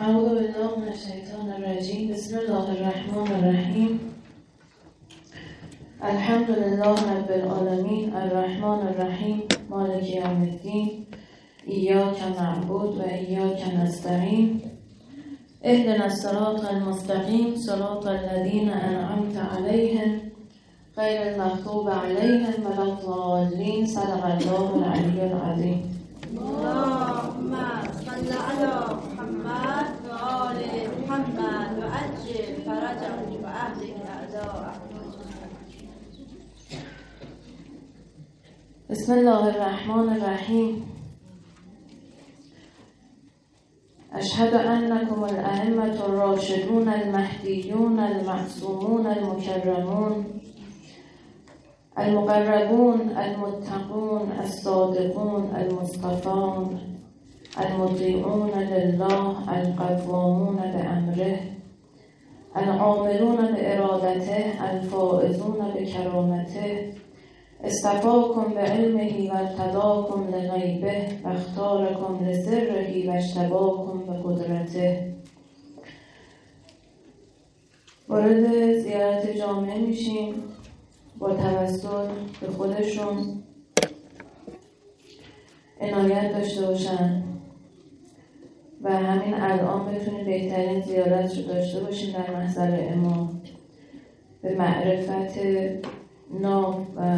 اعوذ بالله من الشیطان الرجیم. بسم الله الرحمن الرحیم. الحمد لله رب العالمین الرحمن الرحیم مالک یوم الدین ایاک نعبد و ایاک نستعین اهدنا الصراط المستقیم صراط الذین انعمت علیهم غیر المغضوب علیهم ولا الضالین. صدق الله العلی العظیم. اللهم صل على محمد و آل محمد و عجل فرجهم و اهلک اعداءهم. بسم الله الرحمن الرحیم. اشهد انکم الائمة الراشدون المهدیون المعصومون المکرمون المقربون المتقون الصادقون المصطفون المطیعون لله القوامون بأمره العاملون بإرادته الفائزون بكرامته اصطفاكم بعلمه وارتضاكم لغیبه واختاركم لسره واجتباكم بقدرته. وارد زیارت جامعه میشیم. با توسل به خودشون عنایت داشته باشن و همین الان بتونیم بهترین زیارت رو داشته باشیم در محضر امام، به معرفت ناب و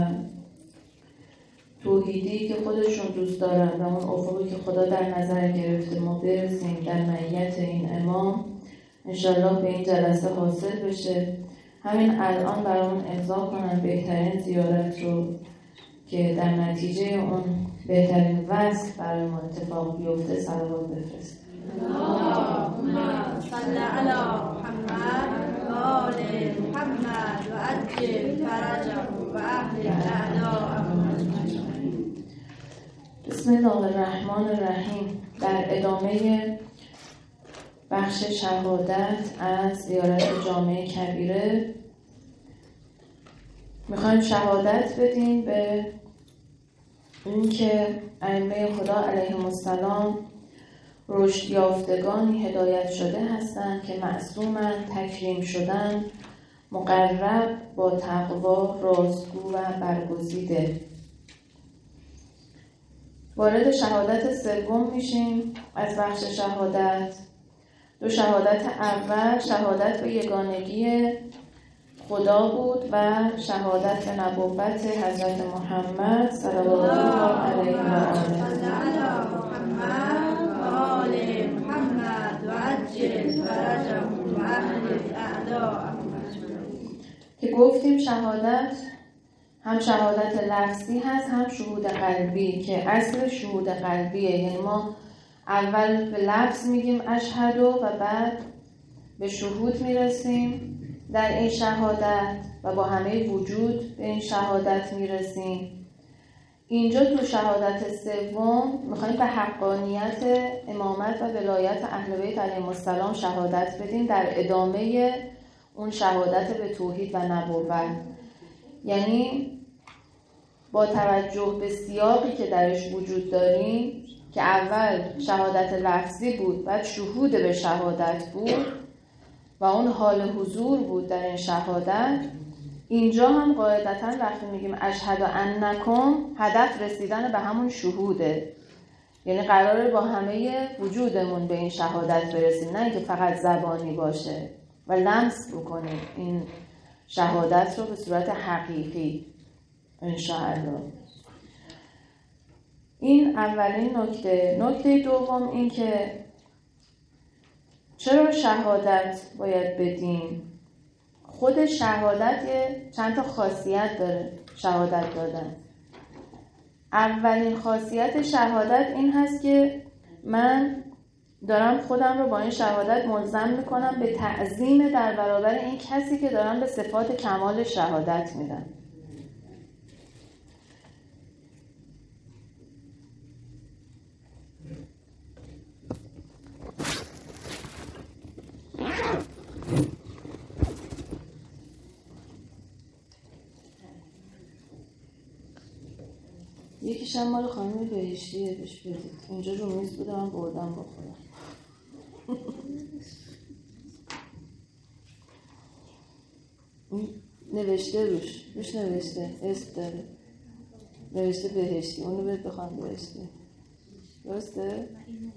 توحیدی که خودشون دوست دارن و اون افقی که خدا در نظر گرفته ما برسیم در معیت این امام. انشالله به این جلسه حاصل بشه. همین الان برامون امضا کنن بهترین زیارت رو که در نتیجه اون بهترین وصل برای ما اتفاق بیفته. صلوات بفرست. اللهم صل علی محمد و آل محمد و عجل فرجهم و اهلک اعداءهم. بسم الله الرحمن الرحیم. در ادامه بخش شهادت از زیارت جامعه کبیره میخوایم شهادت بدیم به این که ائمه خدا علیهم السلام رشد یافتگانی هدایت شده هستند که معصومند، تکریم شدن، مقرب، با تقوا، راستگو و برگزیده. وارد شهادت سوم میشیم از بخش شهادت. دو شهادت اول شهادت به یگانگی خدا بود و شهادت به نبوت حضرت محمد صلوات الله علیه و آله محمد و عجل فرجهم و اهلک اعداءهم. که گفتیم شهادت هم شهادت لفظی هست هم شهود قلبی که اصل شهود قلبیه. یعنی ما اول به لفظ میگیم اشهد و بعد به شهود میرسیم در این شهادت و با همه وجود به این شهادت میرسیم. اینجا تو شهادت سوم میخوایم به حقانیت امامت و ولایت اهل بیت علیهم السلام شهادت بدیم در ادامه اون شهادت به توحید و نبوت. یعنی با توجه به سیاقی که درش وجود داریم که اول شهادت لفظی بود بعد شهود به شهادت بود و اون حال حضور بود در این شهادت، اینجا هم قاعدتاً وقتی میگیم اشهد انکم هدف رسیدن به همون شهوده. یعنی قراره با همه وجودمون به این شهادت برسیم، نه اینکه فقط زبانی باشه و لمس بکنیم این شهادت رو به صورت حقیقی انشاءالله. این اولین نکته. نکته دوم این که چرا شهادت باید بدیم؟ خود شهادت چند تا خاصیت داره شهادت دادن. اولین خاصیت شهادت این هست که من دارم خودم رو با این شهادت ملزم میکنم به تعظیم در برابر این کسی که دارم به صفات کمال شهادت میدم. یکیش هم مال خانم بهشتیه، بهش بدید. اینجا رو میز بوده من بردم بخورم. نوشته روش نوشته اسم داره، نوشته بهشتی، اونو بخوام بهشتی، درسته؟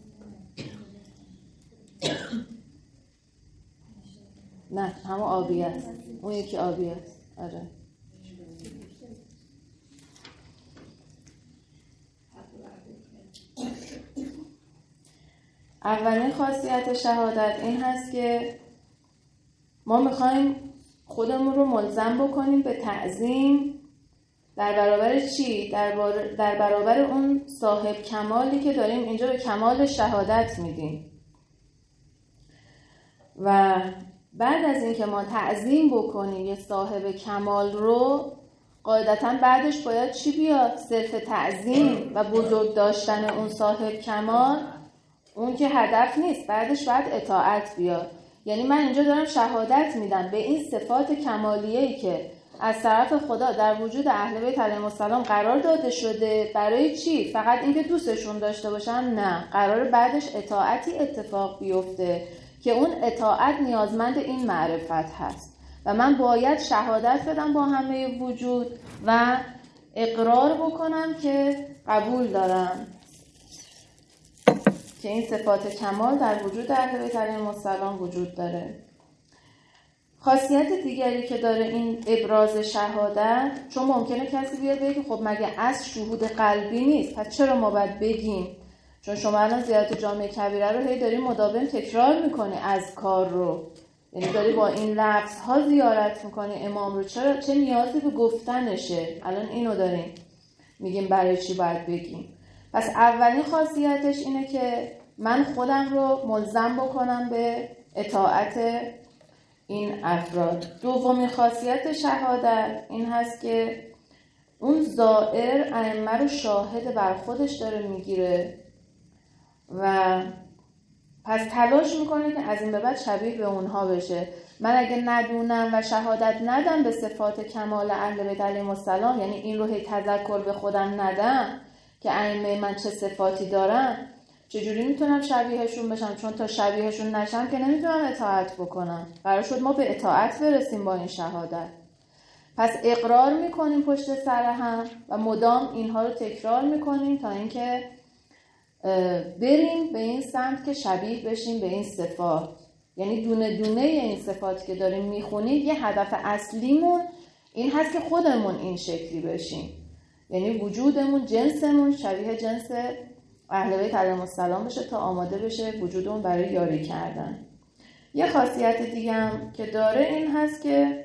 نه همون آبی است، اون یکی آبی است. آره اولین خاصیت شهادت این هست که ما میخوایم خودمون رو ملزم بکنیم به تعظیم در برابر چی؟ در برابر اون صاحب کمالی که داریم اینجا به کمال شهادت میدیم. و بعد از این که ما تعظیم بکنیم یه صاحب کمال رو، قاعدتاً بعدش باید چی بیاد؟ صرف تعظیم و بزرگ داشتن اون صاحب کمال، اون که هدف نیست، بعدش باید اطاعت بیاد. یعنی من اینجا دارم شهادت میدم به این صفات کمالیه‌ای که از طرف خدا در وجود اهل بیت علیهم السلام قرار داده شده. برای چی؟ فقط اینکه دوستشون داشته باشن؟ نه، قرار بعدش اطاعتی اتفاق بیفته که اون اطاعت نیازمند این معرفت هست و من باید شهادت بدم با همه وجود و اقرار بکنم که قبول دارم که این صفات کمال در وجود اهل بیت علیهم السلام وجود داره. خاصیت دیگری که داره این ابراز شهادت، چون ممکنه کسی بیاد بگه خب مگه از شهود قلبی نیست، پس چرا ما باید بگیم؟ چون شما الان زیارت جامع کبیره رو هی داری مداوم تکرار میکنی از کار رو، یعنی داری با این لفظ ها زیارت میکنی امام رو، چه نیازی به گفتنشه؟ الان اینو داریم میگیم برای چی باید بگیم. پس اولین خاصیتش اینه که من خودم رو ملزم بکنم به اطاعت این افراد. دومین خاصیت شهادت این هست که اون زائر ائمه رو شاهد بر خودش داره میگیره و پس تلاش میکنه که از این به بعد شبیه به اونها بشه. من اگه ندونم و شهادت ندم به صفات کمال اهل بیت علیهم السلام، یعنی این رو هی تذکر به خودم ندم که ائمه من چه صفاتی دارن، چجوری میتونم شبیهشون بشم؟ چون تا شبیهشون نشم که نمیتونم اطاعت بکنم. قرار شد ما به اطاعت برسیم با این شهادت. پس اقرار میکنیم پشت سر هم و مدام اینها رو تکرار میکنیم تا اینکه بریم به این سمت که شبیه بشیم به این صفات. یعنی دونه دونه این صفاتی که داریم میخونیم یه هدف اصلیمون این هست که خودمون این شکلی بشیم، یعنی وجودمون، جنسمون شبیه جنس اهل بیت علیهم السلام بشه تا آماده بشه وجودمون برای یاری کردن. یه خاصیت دیگه هم که داره این هست که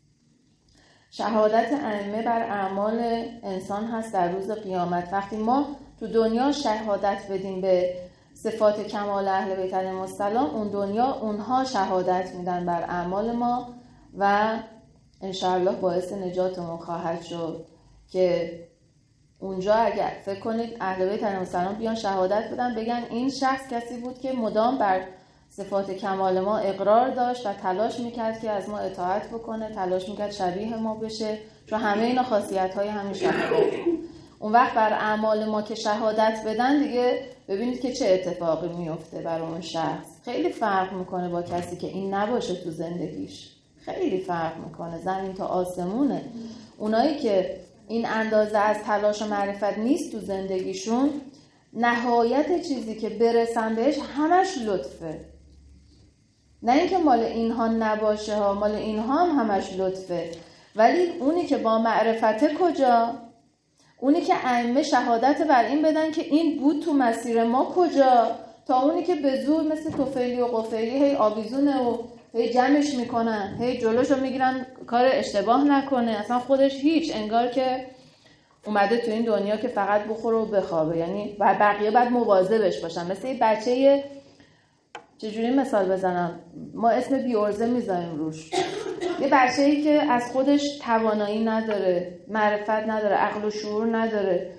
شهادت ائمه بر اعمال انسان هست در روز قیامت. وقتی ما تو دنیا شهادت بدیم به صفات کمال اهل بیت علیهم السلام، اون دنیا اونها شهادت میدن بر اعمال ما و انشاءالله باعث نجاتمون خواهد شد که اونجا اگر فکر کنید اهل بیت علیهم السلام بیان شهادت بدن بگن این شخص کسی بود که مدام بر صفات کمال ما اقرار داشت و تلاش میکرد که از ما اطاعت بکنه، تلاش میکرد شبیه ما بشه، چون همه اینا خاصیت‌های همین شهادت. اون وقت بر اعمال ما که شهادت بدن دیگه ببینید که چه اتفاقی میفته برای اون شخص. خیلی فرق میکنه با کسی که این نباشه تو زندگیش، خیلی فرق میکنه، زمین تا آسمونه. اونایی که این اندازه از تلاش و معرفت نیست تو زندگیشون، نهایت چیزی که برسن بهش همش لطفه. نه اینکه مال اینها نباشه ها، مال اینها هم همش لطفه، ولی اونی که با معرفت کجا؟ اونی که ائمه شهادت بر این بدن که این بود تو مسیر ما کجا؟ تا اونی که به زور مثل طفیلی و قفیلی هی آویزونه و هی جمعش میکنن، هی جلوشو میگیرن کار اشتباه نکنه، اصلا خودش هیچ، انگار که اومده تو این دنیا که فقط بخوره و بخوابه، یعنی بقیه باید مواظبش باشن. مثل یه بچه، چجوری مثال بزنم، ما اسم بیورزه میذاریم روش، یه بچه‌ای که از خودش توانایی نداره، معرفت نداره، عقل و شعور نداره،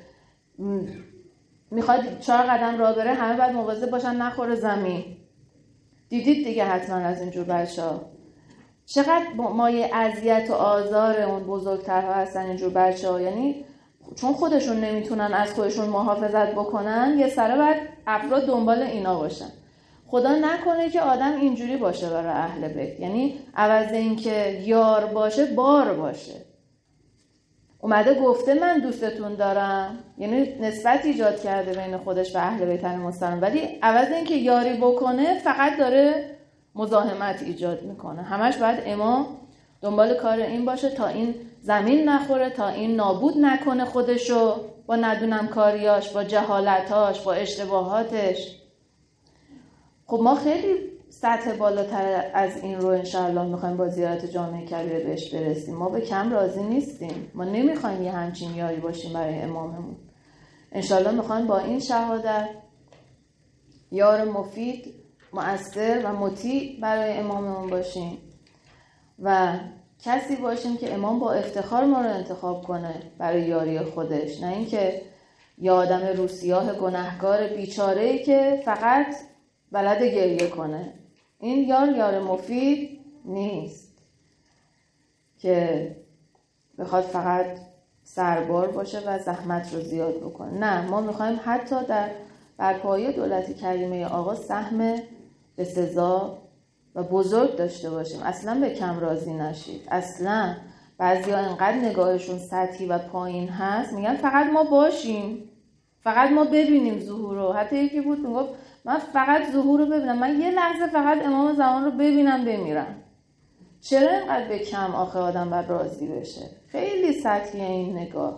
میخواد 4 قدم راه بره، همه باید مواظب باشن نخوره زمین. دیدید دیگه حتما از اینجور بچه‌ها چقدر مایه اذیت و آزار اون بزرگترها هستن اینجور بچه‌ها. یعنی چون خودشون نمیتونن از خودشون محافظت بکنن، یه سره باید افراد دنبال اینا باشن. خدا نکنه که آدم اینجوری باشه برای اهل بیت، یعنی عوض این که یار باشه بار باشه. اومده گفته من دوستتون دارم، یعنی نسبت ایجاد کرده بین خودش و اهل بیت علیهم السلام، ولی عوض این که یاری بکنه فقط داره مزاحمت ایجاد میکنه. همش باید امام دنبال کار این باشه تا این زمین نخوره، تا این نابود نکنه خودشو با ندونم کاریاش، با جهالتاش، با اشتباهاتش. خب ما خیلی سطح بالاتر از این رو انشاءالله میخوایم با زیارت جامعه کبیر بهش برسیم. ما به کم راضی نیستیم، ما نمیخوایم یه همچین یاری باشیم برای اماممون. انشاءالله میخوایم با این شهادت یار مفید، مؤثر و مطیع برای اماممون باشیم و کسی باشیم که امام با افتخار ما رو انتخاب کنه برای یاری خودش، نه اینکه یه آدم روسیاه گناهکار بیچاره‌ای که فقط بلد گریه کنه. این یار مفید نیست که بخواد فقط سربار باشه و زحمت رو زیاد بکنه. نه، ما میخوایم حتی در برپایی دولت کریمه آقا سهم به سزا و بزرگ داشته باشیم. اصلا به کم راضی نشید. اصلا بعضیا انقدر نگاهشون سطحی و پایین هست، میگن فقط ما باشیم، فقط ما ببینیم ظهور رو. حتی یکی بود میگفت من فقط ظهور رو ببینم، من یه لحظه فقط امام زمان رو ببینم بمیرم. چرا اینقدر به کم آخه آدم باید راضی بشه؟ خیلی سطحیه این نگاه.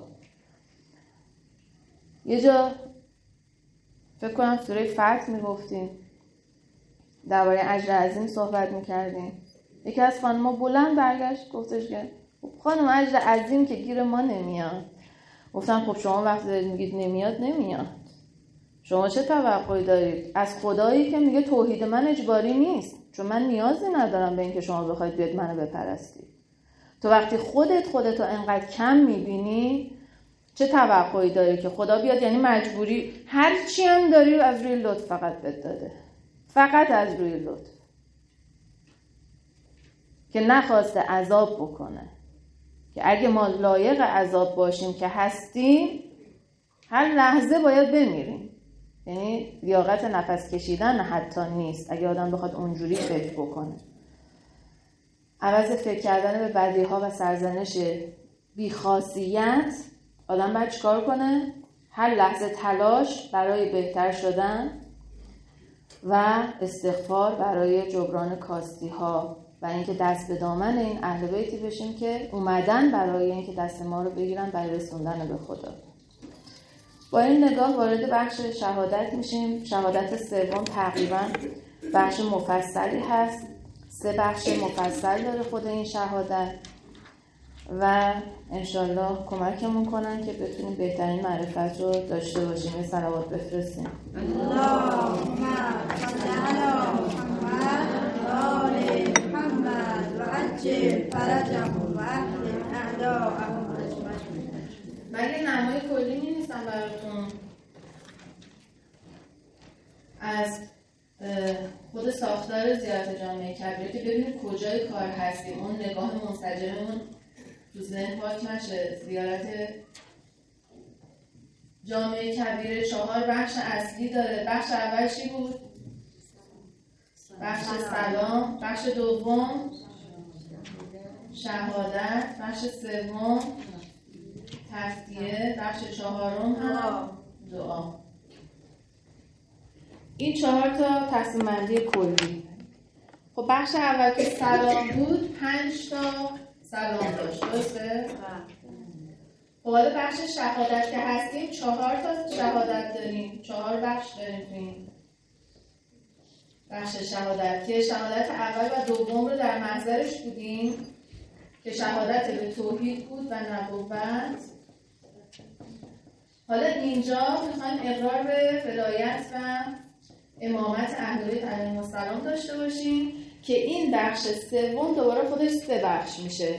یه جا فکر کنم سوره فتح میگفتیم، درباره اجر عظیم صحبت میکردیم. یکی از خانم‌ها بلند برگشت گفتش که خانم اجر عظیم که گیر ما نمیاد. گفتم خب شما وقتی دارید میگید نمیاد، شما چه توقعی دارید از خدایی که میگه توحید من اجباری نیست، چون من نیازی ندارم به این که شما بخواید بیاد منو بپرستید. تو وقتی خودتو انقدر کم میبینی چه توقعی داری که خدا بیاد؟ یعنی مجبوری هر چی هم داری از روی لطف فقط بد داده، فقط از روی لطف، که نخواسته عذاب بکنه. که اگه ما لایق عذاب باشیم که هستیم، هر لحظه باید بمیریم. یعنی لیاقت نفس کشیدن حتی نیست اگه آدم بخواد اونجوری فکر بکنه. عوض فکر کردن به بدیها و سرزنش بیخاصیت، آدم باید چیکار کنه؟ هر لحظه تلاش برای بهتر شدن و استغفار برای جبران کاستی ها و اینکه دست به دامن این اهل بیتی بشیم که اومدن برای اینکه دست ما رو بگیرن برای رسوندن به خدا. با این نگاه وارد بخش شهادت میشیم. شهادت سوم تقریبا بخش مفصلی هست. 3 بخش مفصل داره خود این شهادت و انشالله کمکمون کنن که بتونیم بهترین معرفت رو داشته باشیم. یه صلوات بفرستیم. اللهم صل علی محمد و آل محمد و عجل فرجهم و اهل اعداءهم. من یه نمای کلی می‌نویسم براتون از خود ساختار زیارت جامعه کبیر که ببینید کجای کار هستیم، اون نگاه منسجممون تو ذهن پاک نشه. زیارت جامعه کبیر 4 بخش اصلی داره. بخش اول چی بود؟ بخش سلام. بخش دوم شهادت. بخش سوم تفسیه. بخش 4 هم دعا. این 4 تا تقسیم بندی کلی. خب بخش اول که سلام بود 5 تا سلام داشت، درسته؟ خب حالا بخش شهادت که هستیم 4 تا شهادت داریم، 4 بخش داریم تو این بخش شهادت که شهادت اول و دوم رو در محضرش بودیم که شهادت به توحید بود و نبوت. حالا اینجا میخوایم اقرار به ولایت و امامت اهل بیت علیهم السلام داشته باشیم که این بخش سوم دوباره خودش 3 بخش میشه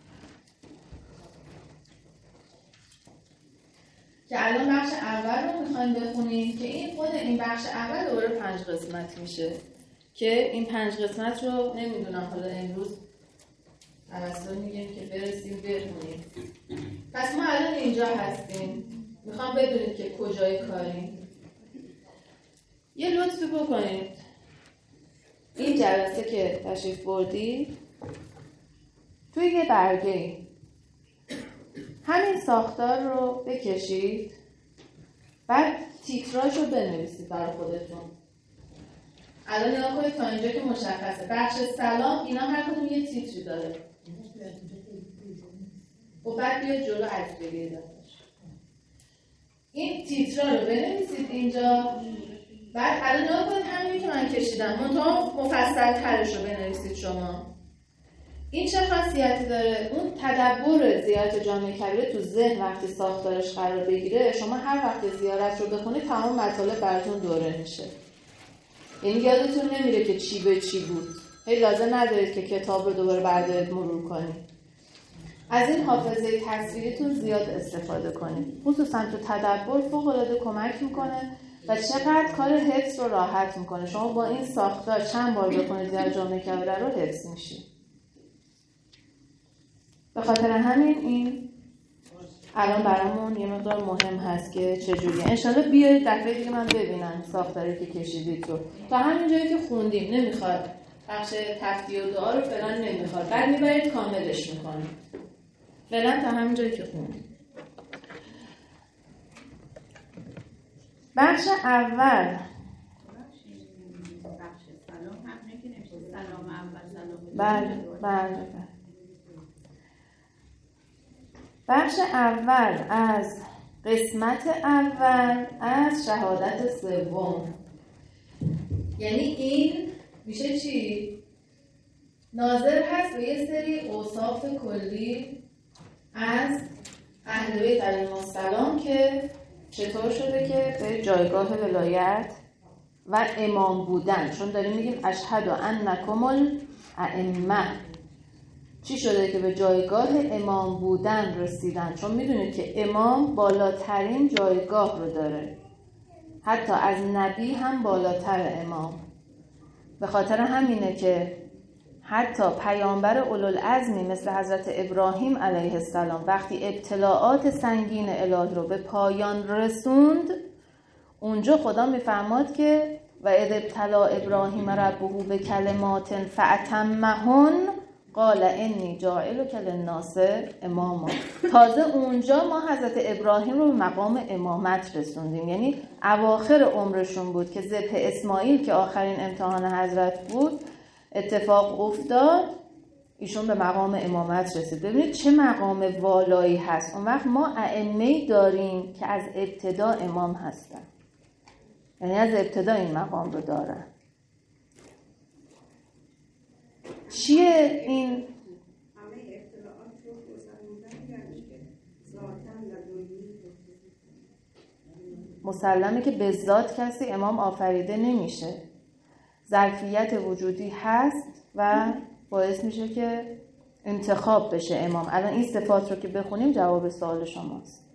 که الان بخش اول رو میخوایم بخونیم که این خود این بخش اول دوباره 5 قسمت میشه که این 5 قسمت رو نمیدونم حالا امروز توسط میگیم که برسیم بخونیم. پس ما الان اینجا هستیم، میخوام بدونید که کجای کاریم. یه لطفی بکنید این جلسه که تشریف بردید توی یه برگه همین ساختار رو بکشید، بعد تیتراژ رو بنویسید برای خودتون. الان نگاه کنید تا اینجا که مشخصه بخش سلام اینا هر کدوم یه تیتری داره و بعد بیاد جلو از بگیرید ازش. این تیترا رو بنویسید اینجا، بعد الان نگاه کنید همینی که من کشیدم منتها مفصل ترش رو بنویسید شما. این چه خاصیتی داره؟ اون تدبر زیارت جامع کبیره تو ذهن وقتی ساختارش قرار بگیره، شما هر وقت زیارت رو بخونید تمام مطالب براتون دوره میشه. یعنی یادتون نمیره که چی به چی بود. هی لازم ندارید که کتاب رو دوباره بردارید مرور کنید. از این حافظه تصویریتون زیاد استفاده کنید. خصوصا تو تدبر فوق‌العاده کمک میکنه و چقدر کار حفظ رو راحت میکنه. شما با این ساختار چند بار بخونید زیارت جامع کبیره رو حفظ میشید. به خاطر همین این الان برامون یه مقدار مهم هست که چجوریه. انشالله بیارید دفعه دیگه من ببینم ساختاری که کشیدید رو. تا همین جایی که خوندیم نمیخواد بخش تفتی و دعا رو فعلا نمیخواد، بعد میبرید کاملش میکنید. فعلا تا همین جایی که خوندیم. بخش اول بله. بخش اول از قسمت اول از شهادت سوم، یعنی این میشه چی؟ ناظر هست به یه سری اوصاف کلی از اهل بیت علیهم السلام که چطور شده که به جایگاه ولایت و امام بودن، چون داریم میگیم اشهد انکم الائمه، چی شده که به جایگاه امام بودن رسیدن؟ چون میدونید که امام بالاترین جایگاه رو داره، حتی از نبی هم بالاتر امام. به خاطر همینه که حتی پیامبر اولوالعزمی مثل حضرت ابراهیم علیه السلام وقتی ابتلاعات سنگین الهی رو به پایان رسوند، اونجا خدا میفرماد که و اذ ابتلی ابراهیم ربه بکلمات فاتمهن قال انی جاعلک للناس اماما. تازه اونجا ما حضرت ابراهیم رو به مقام امامت رسوندیم، یعنی اواخر عمرشون بود که ذبح اسماعیل که آخرین امتحان حضرت بود اتفاق افتاد، ایشون به مقام امامت رسید. ببینید چه مقام والایی هست. اون وقت ما ائمه‌ای داریم که از ابتدا امام هستن، یعنی از ابتدا این مقام رو دارن. چیه این؟ همه اطلاعات رو مسلمون یعنی که ذاتاً مسلمه که به ذات کسی امام آفریده نمیشه، ظرفیت وجودی هست و باعث میشه که انتخاب بشه امام. الان این صفات رو که بخونیم جواب سوال شماست.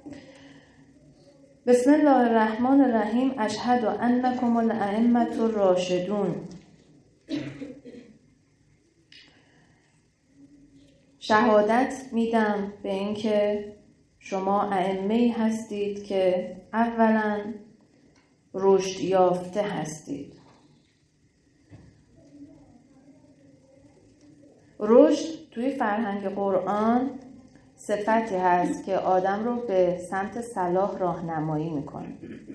بسم الله الرحمن الرحیم. اشهد انکم الائمة الراشدون. شهادت میدم به این که شما ائمه‌ای هستید که اولا رشد یافته هستید. رشد توی فرهنگ قرآن صفتی هست که آدم رو به سمت صلاح راهنمایی میکنه.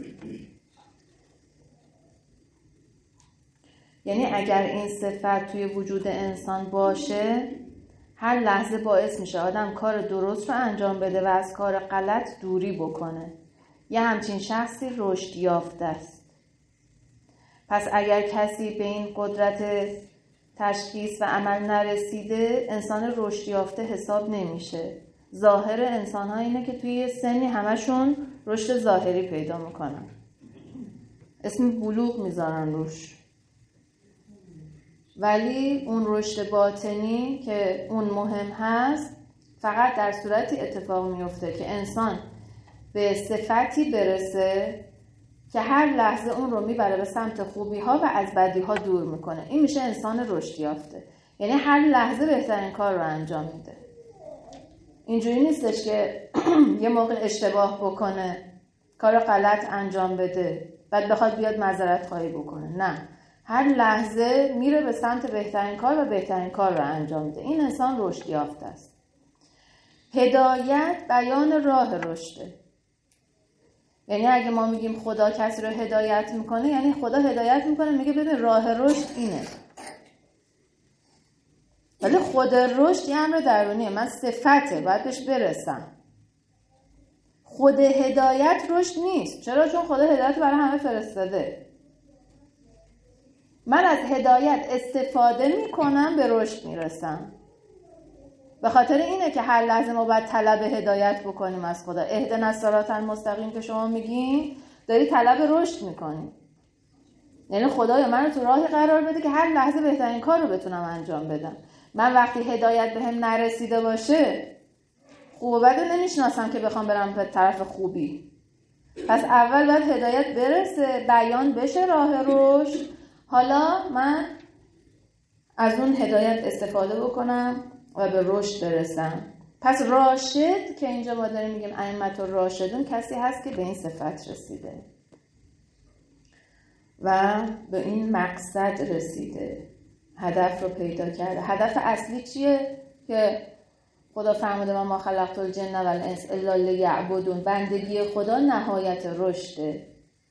یعنی اگر این صفت توی وجود انسان باشه، هر لحظه باعث میشه آدم کار درست رو انجام بده و از کار غلط دوری بکنه. یه همچین شخصی رشد یافته است. پس اگر کسی به این قدرت تشخیص و عمل نرسیده، انسان رشد یافته حساب نمیشه. ظاهر انسان‌ها اینه که توی سنی همشون رشد ظاهری پیدا میکنن، اسم بلوغ میذارن روش، ولی اون رشد باطنی که اون مهم هست فقط در صورتی اتفاق میفته که انسان به صفتی برسه که هر لحظه اون رو میبره به سمت خوبی ها و از بدی ها دور میکنه. این میشه انسان رشد یافته، یعنی هر لحظه بهترین کار رو انجام میده. اینجوری نیستش که یه موقع اشتباه بکنه، کار غلط انجام بده، بعد بخواد بیاد معذرت خواهی بکنه. نه، هر لحظه میره به سمت بهترین کار و بهترین کار رو انجام میده. این انسان رشد یافته است. هدایت بیان راه رشده. یعنی اگه ما میگیم خدا کسی رو هدایت میکنه، یعنی خدا هدایت میکنه میگه ببین راه رشد اینه. ولی خود رشد یه امر درونیه، من صفته باید بهش برسم. خود هدایت رشد نیست. چرا؟ چون خدا هدایت برای همه فرستاده. من از هدایت استفاده میکنم به رشد میرسم. به خاطر اینه که هر لحظه ما باید طلب هدایت بکنیم از خدا. اهدنا الصراط المستقیم که شما میگین داری طلب رشد میکنی. یعنی خدایا من رو تو راهی قرار بده که هر لحظه بهترین کار رو بتونم انجام بدم. من وقتی هدایت بهم نرسیده باشه خوب و بد رو نمیشناسم که بخوام برم به طرف خوبی. پس اول باید هدایت برسه، بیان بشه راه رشد، حالا من از اون هدایت استفاده بکنم و به رشد برسم. پس راشد که اینجا ما داریم میگیم ائمة الراشدون کسی هست که به این صفت رسیده و به این مقصد رسیده، هدف رو پیدا کرده. هدف اصلی چیه؟ که خدا فرموده ما خلقت الجن و الانس الا لیعبدون. بندگی خدا نهایت رشده.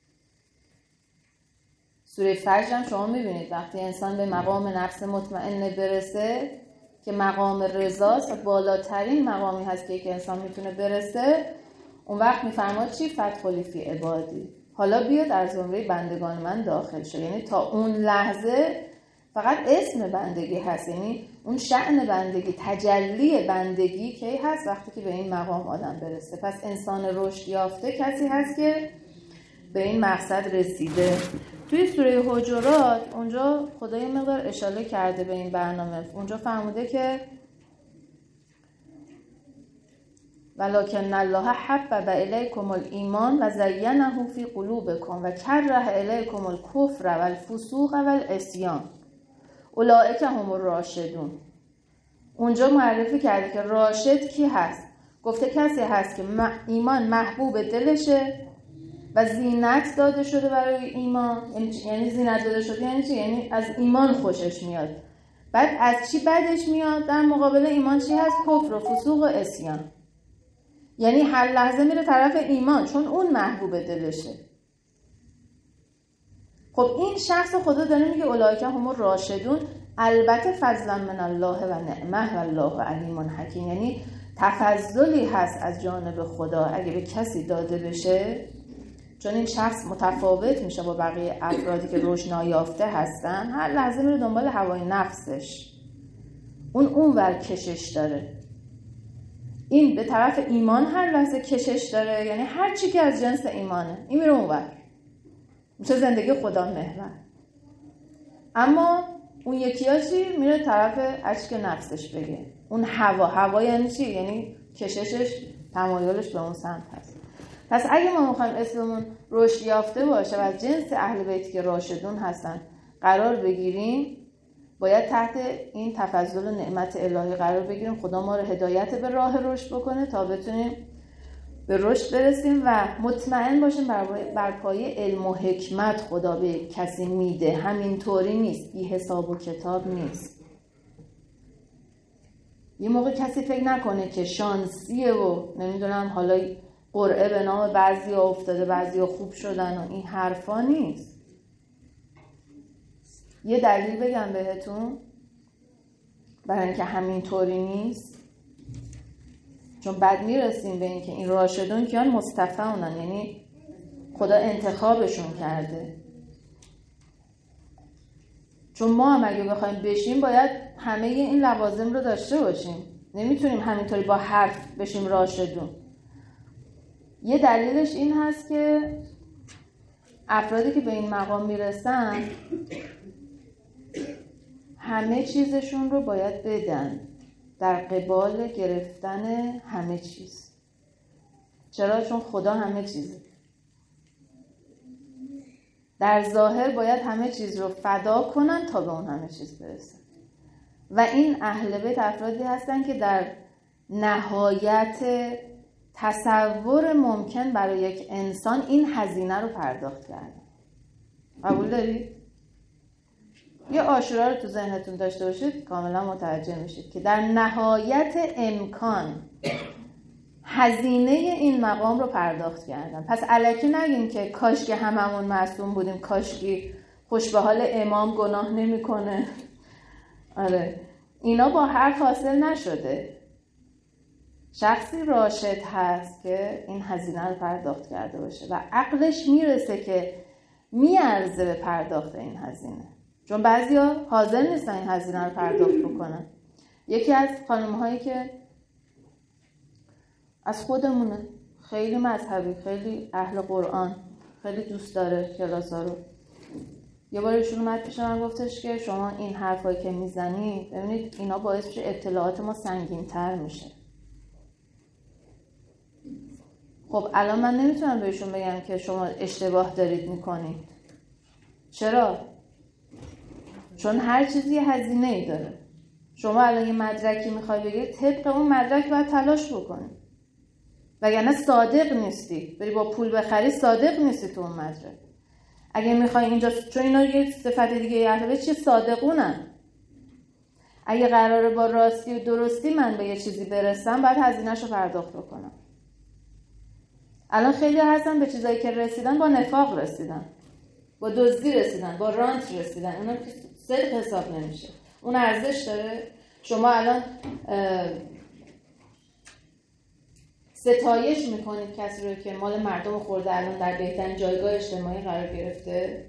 سوره فجر هم شما میبینید وقتی انسان به مقام نفس مطمئنه برسه که مقام رضاست و بالاترین مقامی هست که یک انسان میتونه برسه، اون وقت میفرماد چی؟ فادخلی فی عبادی. حالا بیا در زمره بندگان من داخل شو. یعنی تا اون لحظه فقط اسم بندگی هست، یعنی اون شأن بندگی، تجلی بندگی کی هست؟ وقتی که به این مقام آدم برسه. پس انسان رشد یافته کسی هست که به این مقصد رسیده. توی سوره حجرات اونجا خدا یه مقدار اشاره کرده به این برنامه. اونجا فرموده که ولکن الله حبب الیکم الایمان و زینه فی قلوبکم و کره الیکم الکفر و الفسوق و العصیان اولئک هم الراشدون. اونجا معرفی کرده که راشد کی هست؟ گفته کسی هست که ایمان محبوب دلشه و زینت داده شده برای ایمان. یعنی زینت داده شده یعنی چی؟ یعنی از ایمان خوشش میاد. بعد از چی بدش میاد؟ در مقابل ایمان چی هست؟ کفر و فسوق و عصیان. یعنی هر لحظه میره طرف ایمان چون اون محبوب دلشه. خب این شخص خدا داره میگه اولئک هم الراشدون. البته فضلا من الله و نعمه و الله علیم حکیم. یعنی تفضلی هست از جانب خدا اگه به کسی داده بشه، چون این شخص متفاوت میشه با بقیه افرادی که رشد نایافته هستن. هر لحظه میره دنبال هوای نفسش، اونور کشش داره. این به طرف ایمان هر لحظه کشش داره، یعنی هر چی که از جنس ایمانه این میره اونور، میشه زندگی خدا محور. اما اون یکی ها چی؟ میره طرف اشک نفسش بگه. اون هوا یعنی چی؟ یعنی کششش، تمایلش به اون سمت هست. پس اگه ما میخوایم اسممون رشد یافته باشه و از جنس اهل بیتی که راشدون هستن قرار بگیریم، باید تحت این تفضل و نعمت الهی قرار بگیریم. خدا ما رو هدایت به راه رشد بکنه تا بتونیم به رشد برسیم و مطمئن باشیم بر پایه علم و حکمت خدا به کسی میده. همینطوری نیست، بی حساب و کتاب نیست. یه موقع کسی فکر نکنه که شانسیه و نمیدونم حالا قرعه به نام بعضی ها افتاده بعضی ها خوب شدن و این حرفا نیست. یه دلیل بگم بهتون برای اینکه همینطوری نیست، چون بعد میرسیم به اینکه این راشدون کیان؟ مصطفی‌اونن، یعنی خدا انتخابشون کرده. چون ما هم اگه بخوایم بشیم باید همه این لوازم رو داشته باشیم. نمیتونیم همینطوری با حرف بشیم راشدون. یه دلیلش این هست که افرادی که به این مقام میرسن همه چیزشون رو باید بدن در قبال گرفتن همه چیز. چرا؟ چون خدا همه چیزه. در ظاهر باید همه چیز رو فدا کنن تا به اون همه چیز برسن. و این اهل بیت افرادی هستن که در نهایت تصور ممکن برای یک انسان این هزینه رو پرداخت کردن. قبول دارید؟ یه عاشورا رو تو ذهنتون داشته باشید کاملا متوجه میشید که در نهایت امکان هزینه این مقام رو پرداخت کردن. پس الکی نگیم که کاش که هممون معصوم بودیم، کاش که خوش به حال امام گناه نمیکنه. آره اینا با حرف حاصل نشده. شخصی راشد هست که این هزینه رو پرداخت کرده باشه و عقلش میرسه که میارزه به پرداخت این هزینه، چون بعضیا حاضر نیستن این هزینه رو پرداخت بکنن. یکی از خانم‌هایی که از خودمونه، خیلی مذهبی، خیلی اهل قرآن، خیلی دوست داره کلاسا رو، یه بار ایشون اومد پیش من گفتش که شما این حرفایی که میزنی ببینید اینا باعث میشه اطلاعات ما سنگین‌تر میشه. خب الان من نمیتونم بهشون بگم که شما اشتباه دارید میکنید. چرا؟ چون هر چیزی یه هزینه‌ای داره. شما الان یه مدرکی میخوای بگیری، طبق اون مدرک باید تلاش بکنی، وگرنه صادق نیستی. بری با پول بخری، صادق نیستی تو اون مدرک. اگه میخوای اینجا، چون اینا یه صفت دیگه اهل بیت چیه، صادقونن. اگه قراره با راستی و درستی من به یه چیزی برسم، باید هزینه‌شو پرداخت بکنم. الان خیلی هستن به چیزایی که رسیدن با نفاق رسیدن، با دزدی رسیدن، با رانت رسیدن. اونا صدق حساب نمیشه. اون ارزش داره؟ شما الان ستایش میکنید کسی رو که مال مردم خورده الان در بهترین جایگاه اجتماعی قرار گرفته؟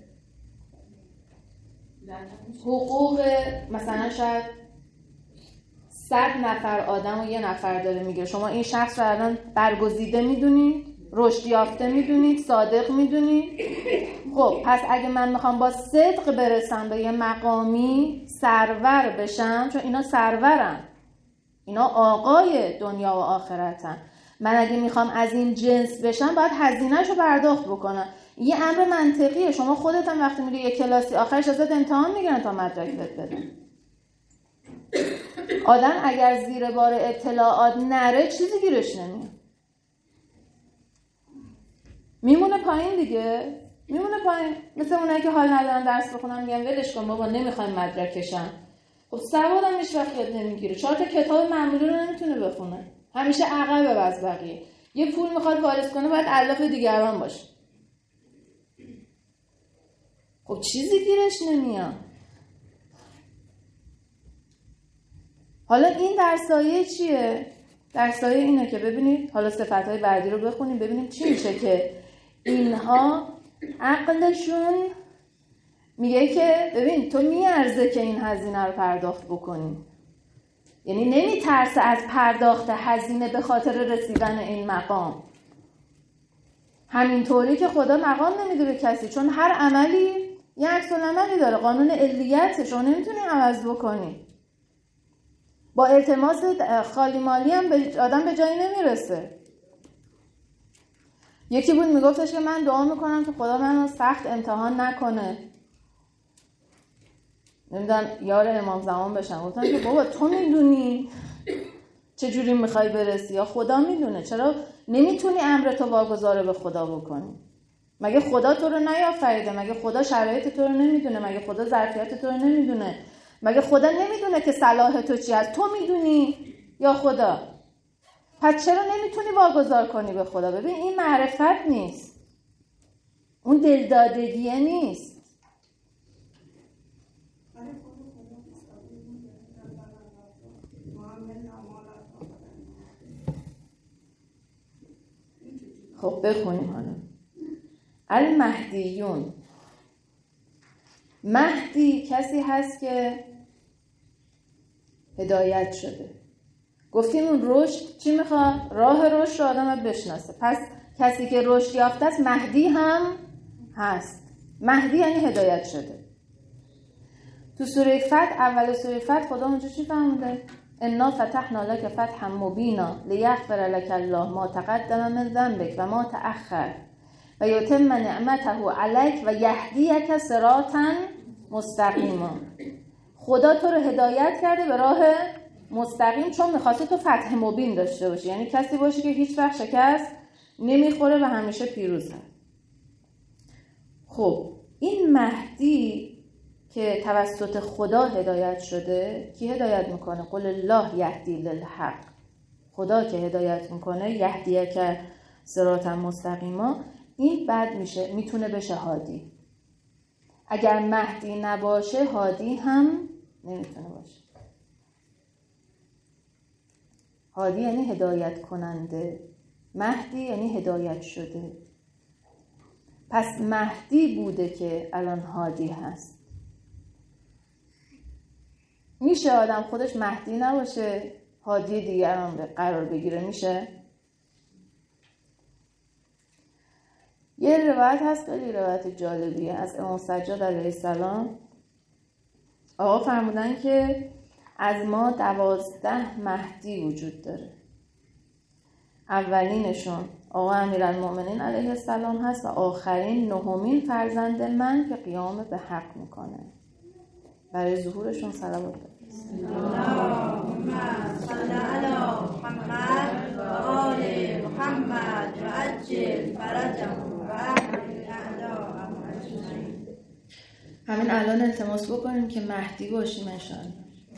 حقوق مثلا شاید 100 نفر آدم و 1 نفر داره میگه. شما این شخص رو الان برگزیده میدونید، رشد یافته میدونید، صادق میدونید. خب پس اگه من میخوام با صدق برسم به یه مقامی، سرور بشم، چون اینا سرورن، اینا آقای دنیا و آخرتن، من اگه میخوام از این جنس بشم باید هزینه‌شو پرداخت بکنم. یه امر منطقیه. شما خودت هم وقتی میری یه کلاسی آخرش ازت امتحان میگیرن تا مدرک بدن. آدم اگر زیر بار اطلاعات نره چیزی گیرش نمیاد، میمونه پایین دیگه، میمونه پایین. مثل اونایی که حال ندارن درس بخونن میگن ولش کن بابا نمیخوایم مدرکشم. خب سوادم هیچ وقت یاد نمیگیره، 4 تا کتاب معمولی رو نمیتونه بخونه، همیشه عقبه از بقیه. یه پول میخواد واریز کنه باید الاف دیگران باشه. خب چیزی گیرش نمیاد. حالا این در سایه چیه؟ در سایه اینه که ببینید، حالا صفتهای بعدی رو بخونیم ببینیم چی میشه که اینها عقلشون میگه که ببین تو میارزه که این هزینه رو پرداخت بکنی. یعنی نمیترسه از پرداخت هزینه به خاطر رسیدن این مقام. همینطوری که خدا مقام نمیده به کسی، چون هر عملی یه عکس‌العملی داره، قانون علیت شما نمیتونی عوض بکنی. با التماس خالی مالی هم آدم به جایی نمیرسه. یکی بود میگفتش که من دعا میکنم که خدا منو سخت امتحان نکنه، نمیدونم یار امام زمان بشم. گفتم که بابا تو میدونی چجوری میخوای برسی یا خدا میدونه؟ چرا نمیتونی امرتو واگذار به خدا بکنی؟ مگه خدا تو رو نیافریده؟ مگه خدا شرایط تو رو نمیدونه؟ مگه خدا ظرفیت تو رو نمیدونه؟ مگه خدا نمیدونه که صلاح تو چی هست؟ تو میدونی یا خدا؟ پس چرا نمیتونی واگذار کنی به خدا؟ ببین این معرفت نیست، اون دلدادگیه نیست. خب بخونیم حالا. المهدیون، مهدی کسی هست که هدایت شده. گفتیم اون رشد چی میخواد؟ راه رشد رو آدم بشناسه. پس کسی که رشد یافته است مهدی هم هست. مهدی یعنی هدایت شده. تو سوره فتح، اول سوره فتح خدا اونجا چی فرموده؟ انا فتحنا لك فتحا مبینا لیغفر لك الله ما تقدم من ذنبك و ما تأخر و یتم نعمته علیک و یهدیک صراطا مستقیما. خدا تو رو هدایت کرده به راه مستقیم، چون میخواسته تو فتح مبین داشته باشی، یعنی کسی باشی که هیچ وقت شکست نمیخوره و همیشه پیروز هست. خب این مهدی که توسط خدا هدایت شده، کی هدایت میکنه؟ قل الله یهدی للحق. خدا که هدایت میکنه، یهدیک صراطا مستقیما، این بعد میتونه بشه هادی. اگر مهدی نباشه هادی هم نمیتونه باشه. هادی یعنی هدایت کننده، مهدی یعنی هدایت شده. پس مهدی بوده که الان هادی هست. میشه آدم خودش مهدی نباشه هادی دیگران قرار بگیره؟ میشه؟ یه روایت هست، خیلی روایت جالبیه، از امام سجاد علیه السلام. آقا فرمودن که از ما 12 مهدی وجود داره. اولینشون آقا امیرالمؤمنین علیه السلام هست و آخرین 9مین فرزند من که قیام به حق میکنه. برای ظهورشون صلوات بفرست. اللهم صل علی محمد و آل محمد و عجل فرجهم و اهل اعداءهم اجمعین. همین الان التماس بکنیم که مهدی باشیم انشاءالله.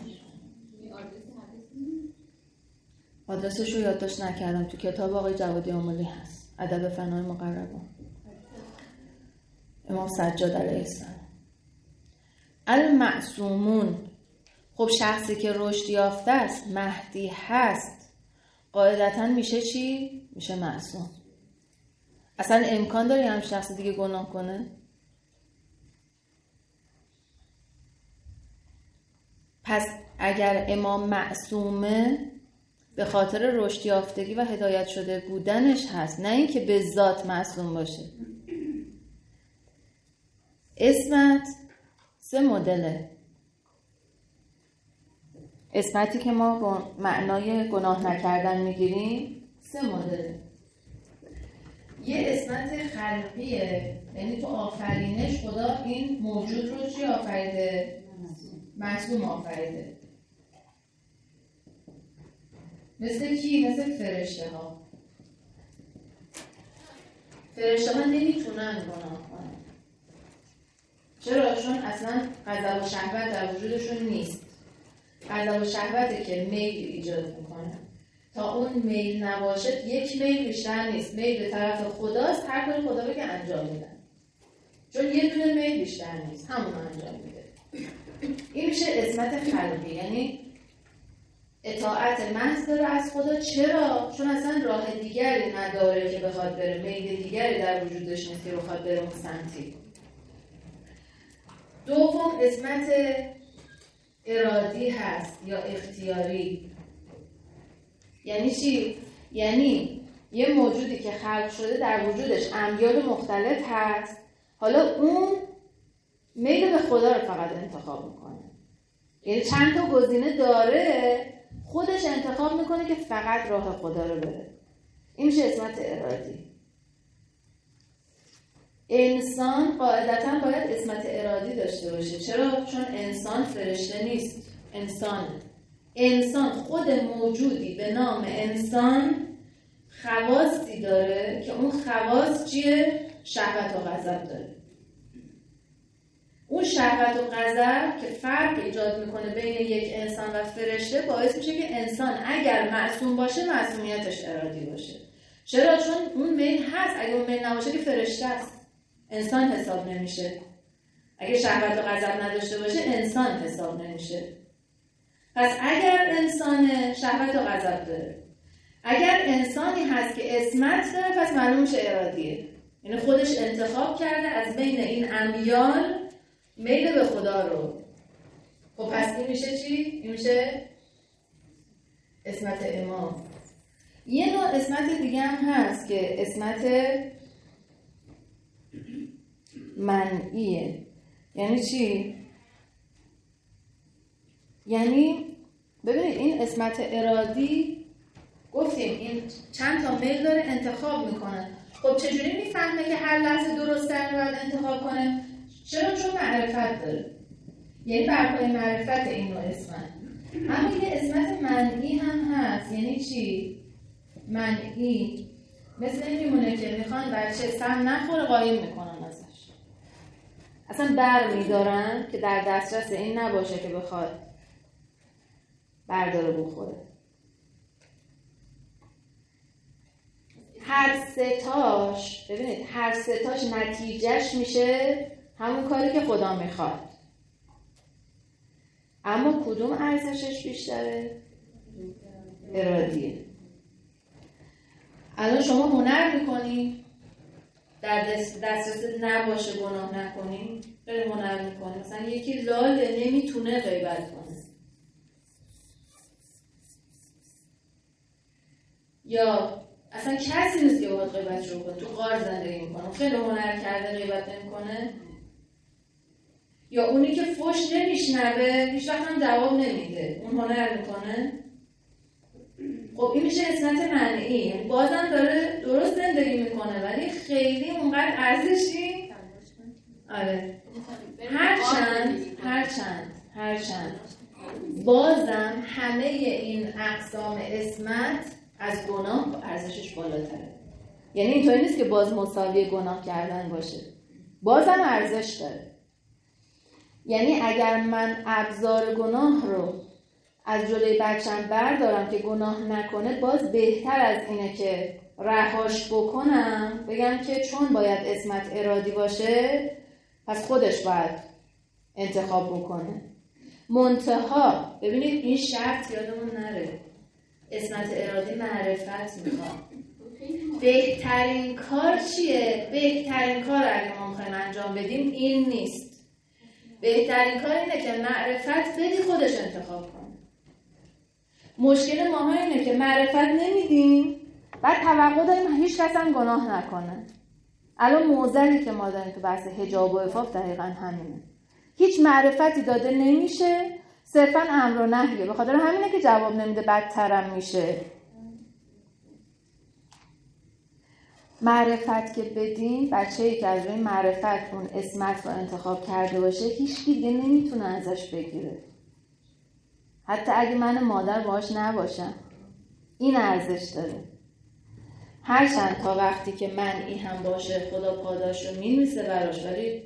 آدرسش رو یادداشت نکردم، تو کتاب آقای جوادی آملی هست، ادب فنای مقربان، امام سجاد علیه السلام. المعصومون، خب شخصی که رشد یافته است، مهدی هست، قاعدتاً میشه چی؟ میشه معصوم. اصلا امکان داره هم شخص دیگه گناه کنه؟ پس اگر امام معصومه به خاطر رشد یافتگی و هدایت شده بودنش هست، نه اینکه به ذات معصوم باشه. اسمت 3 مدله. اسمتی که ما با معنای گناه نکردن میگیریم 3 مدله. یه اسمت خلقیه، یعنی تو آفرینش خدا این موجود رو چی آفریده؟ معصوم آفریده. مثل کی؟ مثل فرشته ها. فرشته ها نمیتونن گناه کنن. چرا؟ چون اصلا غضب و شهوت در وجودشون نیست. غضب و شهوته که میل ایجاد میکنه. تا اون میل نباشه، یک میل بیشتر نیست. میل به طرف خداست، هر کاری خدا بگه انجام میدن. چون یه دونه میل بیشتر نیست، همون انجام میده. این میشه اسمت خلقی، یعنی اطاعت محض داره از خدا. چرا؟ چون اصلا راه دیگری نداره که بخواد بره، میل دیگری در وجودش نیست که بخواد بره اون سمتی. دوم اسمت ارادی هست یا اختیاری. یعنی چی؟ یعنی یه موجودی که خلق شده در وجودش امیال مختلف هست، حالا اون میل به خدا رو فقط انتخاب میکنه. یعنی چند تا گزینه داره، خودش انتخاب میکنه که فقط راه خدا رو بره. این میشه اسمت ارادی. انسان قاعدتاً باید اسمت ارادی داشته باشه. چرا؟ چون انسان فرشته نیست، انسان خود موجودی به نام انسان خواصی داره که اون خواص چیه؟ شهوت و غضب داره. اون شهوت و غضب که فرق ایجاد میکنه بین یک انسان و فرشته باعث میشه که انسان اگر معصوم باشه معصومیتش ارادی باشه. چرا؟ چون اون میل هست. اگه اون میل نباشه که فرشته است، انسان حساب نمیشه. اگه شهوت و غضب نداشته باشه انسان حساب نمیشه. پس اگر انسان شهوت و غضب داره، اگر انسانی هست که اسمت داره، پس معلوم میشه ارادیه. یعنی خودش انتخاب کرده از بین این امیال میل به خدا رو. خب پس این میشه چی؟ این میشه اسمت امام. یه نوع اسمت دیگه هم هست که اسمت منعیه. یعنی چی؟ یعنی ببینید این اسمت ارادی گفتیم این چند تا میل داره انتخاب میکنه. خب چجوری میفهمه که هر لحظه درست ترین باید انتخاب کنه؟ چرا؟ چون معرفت داره. یعنی برپای معرفت این نوع اسمت. اما یه اسمت منعی هم هست. یعنی چی؟ منعی مثل این میمونه که میخوان بچه سم نخوره قایم میکنن ازش. اصلا بر میدارن که در دسترس این نباشه که بخواد برداره بخوره. هر ستاش ببینید هر ستاش نتیجهش میشه همون کاری که خدا میخواد. اما کدوم ارزشش بیشتره؟ ارادیه. الان شما هنر میکنی در دسترس نباشه گناه نکنی، خیلی هنر میکنی. مثلا یکی لاله نمیتونه غیبت کنه، یا اصلا کسی نیست که باید غیبت رو کنه، تو غار زندگی میکنه، خیلی هنر کرده غیبت نمیکنه. یا اونی که فحش نمیشنوه هیچ وقت هم جواب نمیده، اون هنر میکنه. خب این میشه عصمت معنی، بازم داره درست زندگی میکنه ولی خیلی اونقدر ارزشی. آره هرچند بازم همه این اقسام عصمت از گناه ارزشش بالاتره. یعنی اینطوری نیست که باز مساوی گناه کردن باشه، بازم ارزش داره. یعنی اگر من ابزار گناه رو از جلوی بچم بردارم که گناه نکنه، باز بهتر از اینه که رهاش بکنم، بگم که چون باید عصمت ارادی باشه پس خودش باید انتخاب بکنه. منتها ببینید این شرط یادمون نره، عصمت ارادی معرفت میخواد. بهترین کار چیه؟ بهترین کار اگه ما میخوایم انجام بدیم این نیست. بهترین کار اینه که معرفت بدی خودش انتخاب کنه. مشکل ما اینه که معرفت نمیدیم، بعد توقع داریم هیچ کس هم گناه نکنه. الان معضلی که ما داریم تو بحث حجاب و عفاف دقیقاً همینه. هیچ معرفتی داده نمیشه، صرفاً امر و نهیه. به خاطر همینه که جواب نمیده، بدترم میشه. معرفت که بدین، بچه‌ای که از روی معرفت اون عصمت رو انتخاب کرده باشه، هیچ کی دیگه نمیتونه ازش بگیره. حتی اگه من مادر باهاش نباشم، این ارزش داره. هرچند تا وقتی که منعی هم باشه خدا پاداش رو می‌نویسه براش، ولی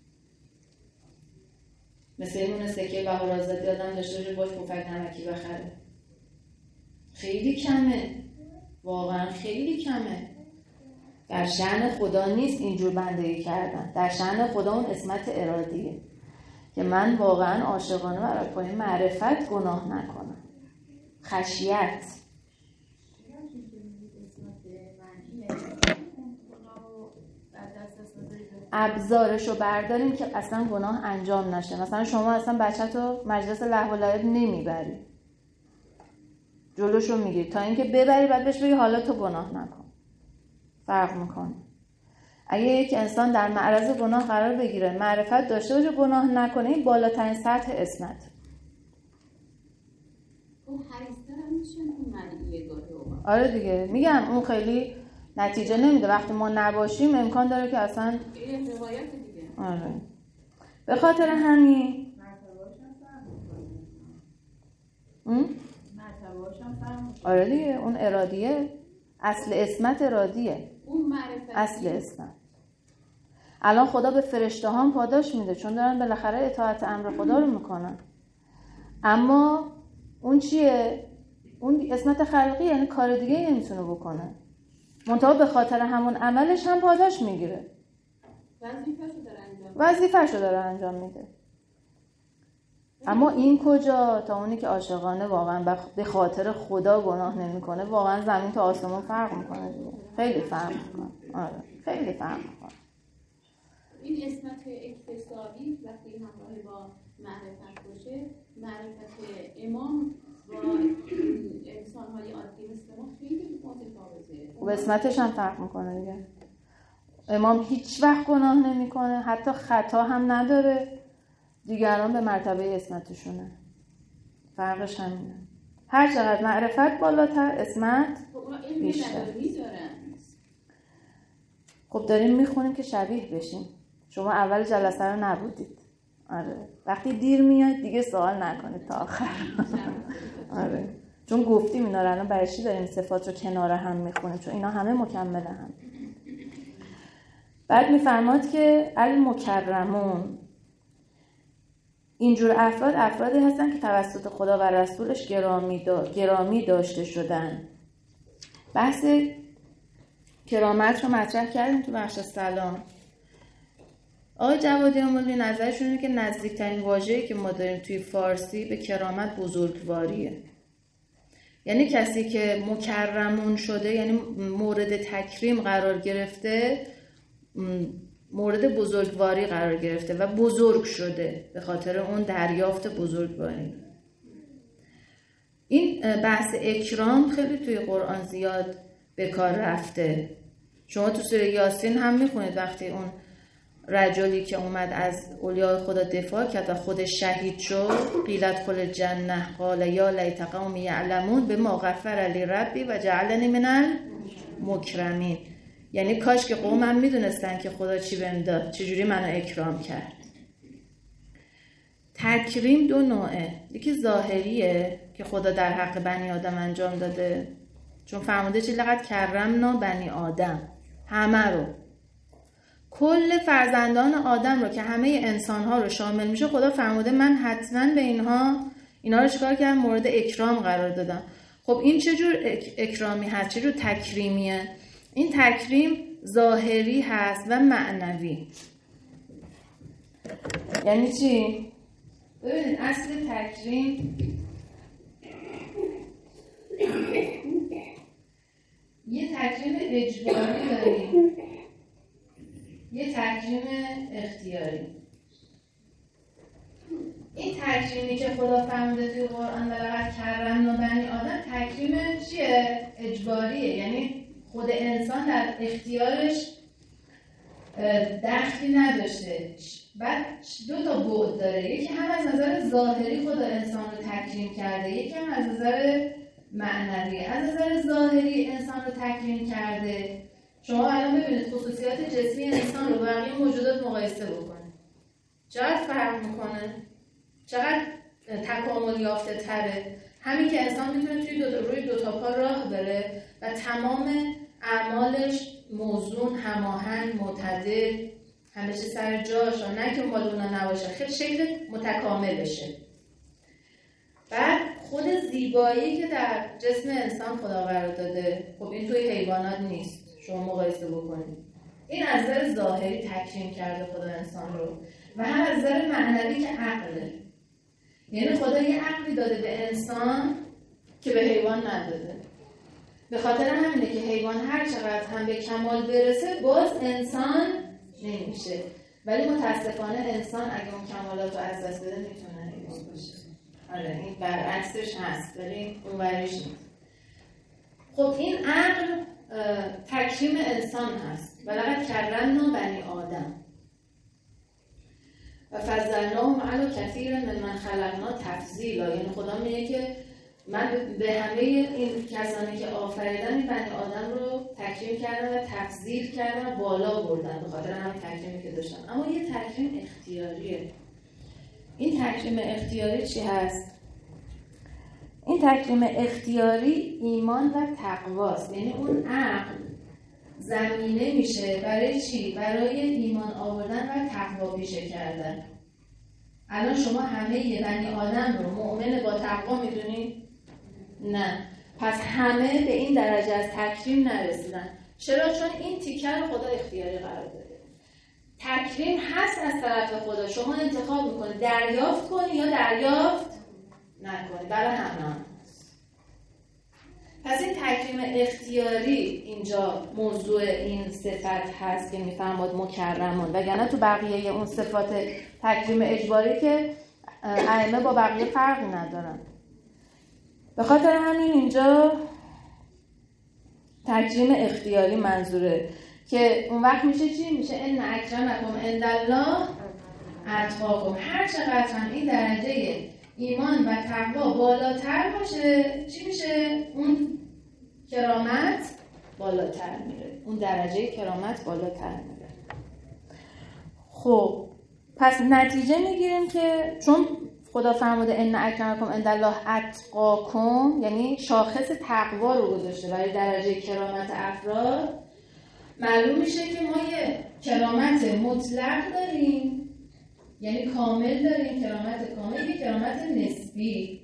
مثل اون سکه بهارآزادی آدم داشته باشه باش پفک نمکی بخره. خیلی کمه، واقعا خیلی کمه. در شأن خدا نیست اینجور بندگی کردن، در شأن خدا اون عصمت ارادیه که من واقعا عاشقانه برای پای معرفت گناه نکنم. خشیت ابزارشو برداریم که اصلا گناه انجام نشه. مثلا شما اصلا بچه‌تو مجلس لهو و لعب نمیبری، جلوشو میگیری تا اینکه ببری، بعد بهش بگی حالا تو گناه نکن. فرق میکنه. اگه یک انسان در معرض گناه قرار بگیره، معرفت داشته باشه گناه نکنه، این بالاترین سطح عصمت. اون حریص‌تر هم میشه اون معنیه گاهی اوقات. آره دیگه، میگم اون خیلی نتیجه نمیده. وقتی ما نباشیم امکان داره که اصلا این روایت دیگه. آره. به خاطر همین آره دیگه، اون ارادیه، اصل عصمت ارادیه، اون معرفت اصل عصمت. الان خدا به فرشته هم پاداش میده چون دارن بالاخره اطاعت امر خدا رو میکنن. اما اون چیه؟ اون عصمت خلقی، یعنی کار دیگه نمیتونه بکنه. منتها به خاطر همون عملش هم پاداش میگیره. وظیفه‌شو داره انجام میده. اما این کجا؟ تا اونی که عاشقانه واقعا به خاطر خدا گناه نمیکنه، واقعا زمین تا آسمون فرق میکنه دیگه. خیلی فرق میکنه. آره، خیلی فرق میکنه. این عصمت اکتسابی وقتی همراه با معرفت باشه، معرفت امام با انسان‌های عادی مثل ما خیلی متفاوته. و عصمتش هم فرق میکنه دیگه. امام هیچ وقت گناه نمیکنه، حتی خطا هم نداره. دیگران به مرتبه عصمتشونه. فرقش همینه. هر چقدر معرفت بالاتر، عصمت بیشتر. خب داریم میخونیم که شبیه بشیم. شما اول جلسه رو نبودید. آره. وقتی دیر میاد دیگه سوال نکنید تا آخر. آره. چون گفتیم اینا رو الان برای چی داریم صفات رو کنار هم میخونیم؟ چون اینا همه مکمل هم. بعد میفرماد که المکرمون، اینجور افرادی هستن که توسط خدا و رسولش گرامی داشته شدن. بحث کرامت رو مطرح کردیم تو بخش سلام. آقای جوادی مولوی نظرشون اینه که نزدیکترین واژه‌ای که ما داریم توی فارسی به کرامت بزرگواریه. یعنی کسی که مکرمون شده، یعنی مورد تکریم قرار گرفته، مورد بزرگواری قرار گرفته و بزرگ شده به خاطر اون دریافت بزرگواری. این بحث اکرام خیلی توی قرآن زیاد به کار رفته. شما تو سوره یاسین هم میخونید وقتی اون رجلی که اومد از اولیاء خدا دفاع کرد و خودش شهید شد، قیلت خل جنه قال یا لیت قومی یعلمون بما غفر لی ربی و جعلنی من المکرمین. یعنی کاش که قومم میدونستن که خدا چی بهم داد، چجوری منو اکرام کرد. تکریم دو نوعه، یکی ظاهریه که خدا در حق بنی آدم انجام داده، چون فرموده چه لقد کرمنا بنی آدم، همه رو، کل فرزندان آدم رو که همه انسان‌ها رو شامل میشه، خدا فرموده من حتما به اینا رو چیکار کردم؟ مورد اکرام قرار دادم. خب این چجور اکرامی هست؟ چجور تکریمیه؟ این تکریم ظاهری هست و معنوی. یعنی چی؟ ببینید اصل تکریم یه تکریم اجباری داریم، یه تکریم اختیاری. این تکریمی که خدا فرموده توی قرآن لقد کرمنا بنی آدم، تکریم چیه؟ اجباریه. یعنی خود انسان در اختیارش دخلی نداشته. بعد دو تا بعد داره، یکی هم از نظر ظاهری خدا انسان رو تکریم کرده، یکی هم از نظر معنوی. از نظر ظاهری انسان رو تکریم کرده. شما الان ببینید خصوصیات جسمی انسان رو با بقیه موجودات مقایسه بکنید، چقدر فرق میکنه، چقدر تکامل یافته تره. همین که انسان میتونه روی دو تا پا راه بره و تمام اعمالش موزون، هماهنگ، معتدل، همه چی سر جاش، نه که مالونا نباشه، خیلی شکل متکامل بشه. بعد خود زیبایی که در جسم انسان خدا قرار داده، خب این توی حیوانات نیست. شما مقایسه بکنید. این از نظر ظاهری تکریم کرده خدا انسان رو، و هم از نظر معنوی که عقله. یعنی خدا یه عقلی داده به انسان که به حیوان نداده. به خاطر همینه که حیوان هر چقدر هم به کمال برسه باز انسان نمیشه، ولی متاسفانه انسان اگه اون کمالات رو از دست بده میتونه حیوان باشه. آره این برعکسش هست، ولی اون ورش نیست. خب این عقل تکریم انسان هست. ولقد کرمنا بنی آدم و فضلناهم علی کثیر ممن خلقنا تفضیلا. یعنی خدا میگه که من به همه این کسانی که آفریدم این بنی آدم رو تکریم کردم و تفضیل کردم و بالا بردم به خاطر همین تکریمی که داشتم. اما یه تکریم اختیاریه. این تکریم اختیاری چی هست؟ این تکریم اختیاری ایمان و تقواست. یعنی اون عقل زمینه میشه برای چی؟ برای ایمان آوردن و تقوا پیشه کردن. الان شما همه بنی آدم رو مؤمن با تقوا میدونید؟ نه. پس همه به این درجه از تکریم نرسیدن. چرا؟ چون این تیکه رو خدا اختیاری قرار داده. تکریم هست از طرف خدا، شما انتخاب میکنید دریافت کنی یا دریافت نکنی. برای همه پس این تکریم اختیاری اینجا موضوع این صفت هست که میفرماد مکرمون، وگرنه تو بقیه اون صفات تکریم اجباری که ائمه با بقیه فرقی ندارن. به خاطر همین اینجا تکریم اختیاری منظوره که اون وقت میشه چی؟ میشه ان اکرمکم عند الله اتقاکم. هر چقدر هم این درجه ایمان و تقوا بالاتر باشه چی میشه؟ اون کرامت بالاتر میره، اون درجه کرامت بالاتر میره. خب پس نتیجه میگیریم که چون خدا فرموده ان اکرمکم عند الله اتقاکم، یعنی شاخص تقوا رو گذاشته برای درجه کرامت افراد، معلوم میشه که ما یه کرامت مطلق داریم، یعنی کامل داریم، کرامت کامل، یه کرامت نسبی.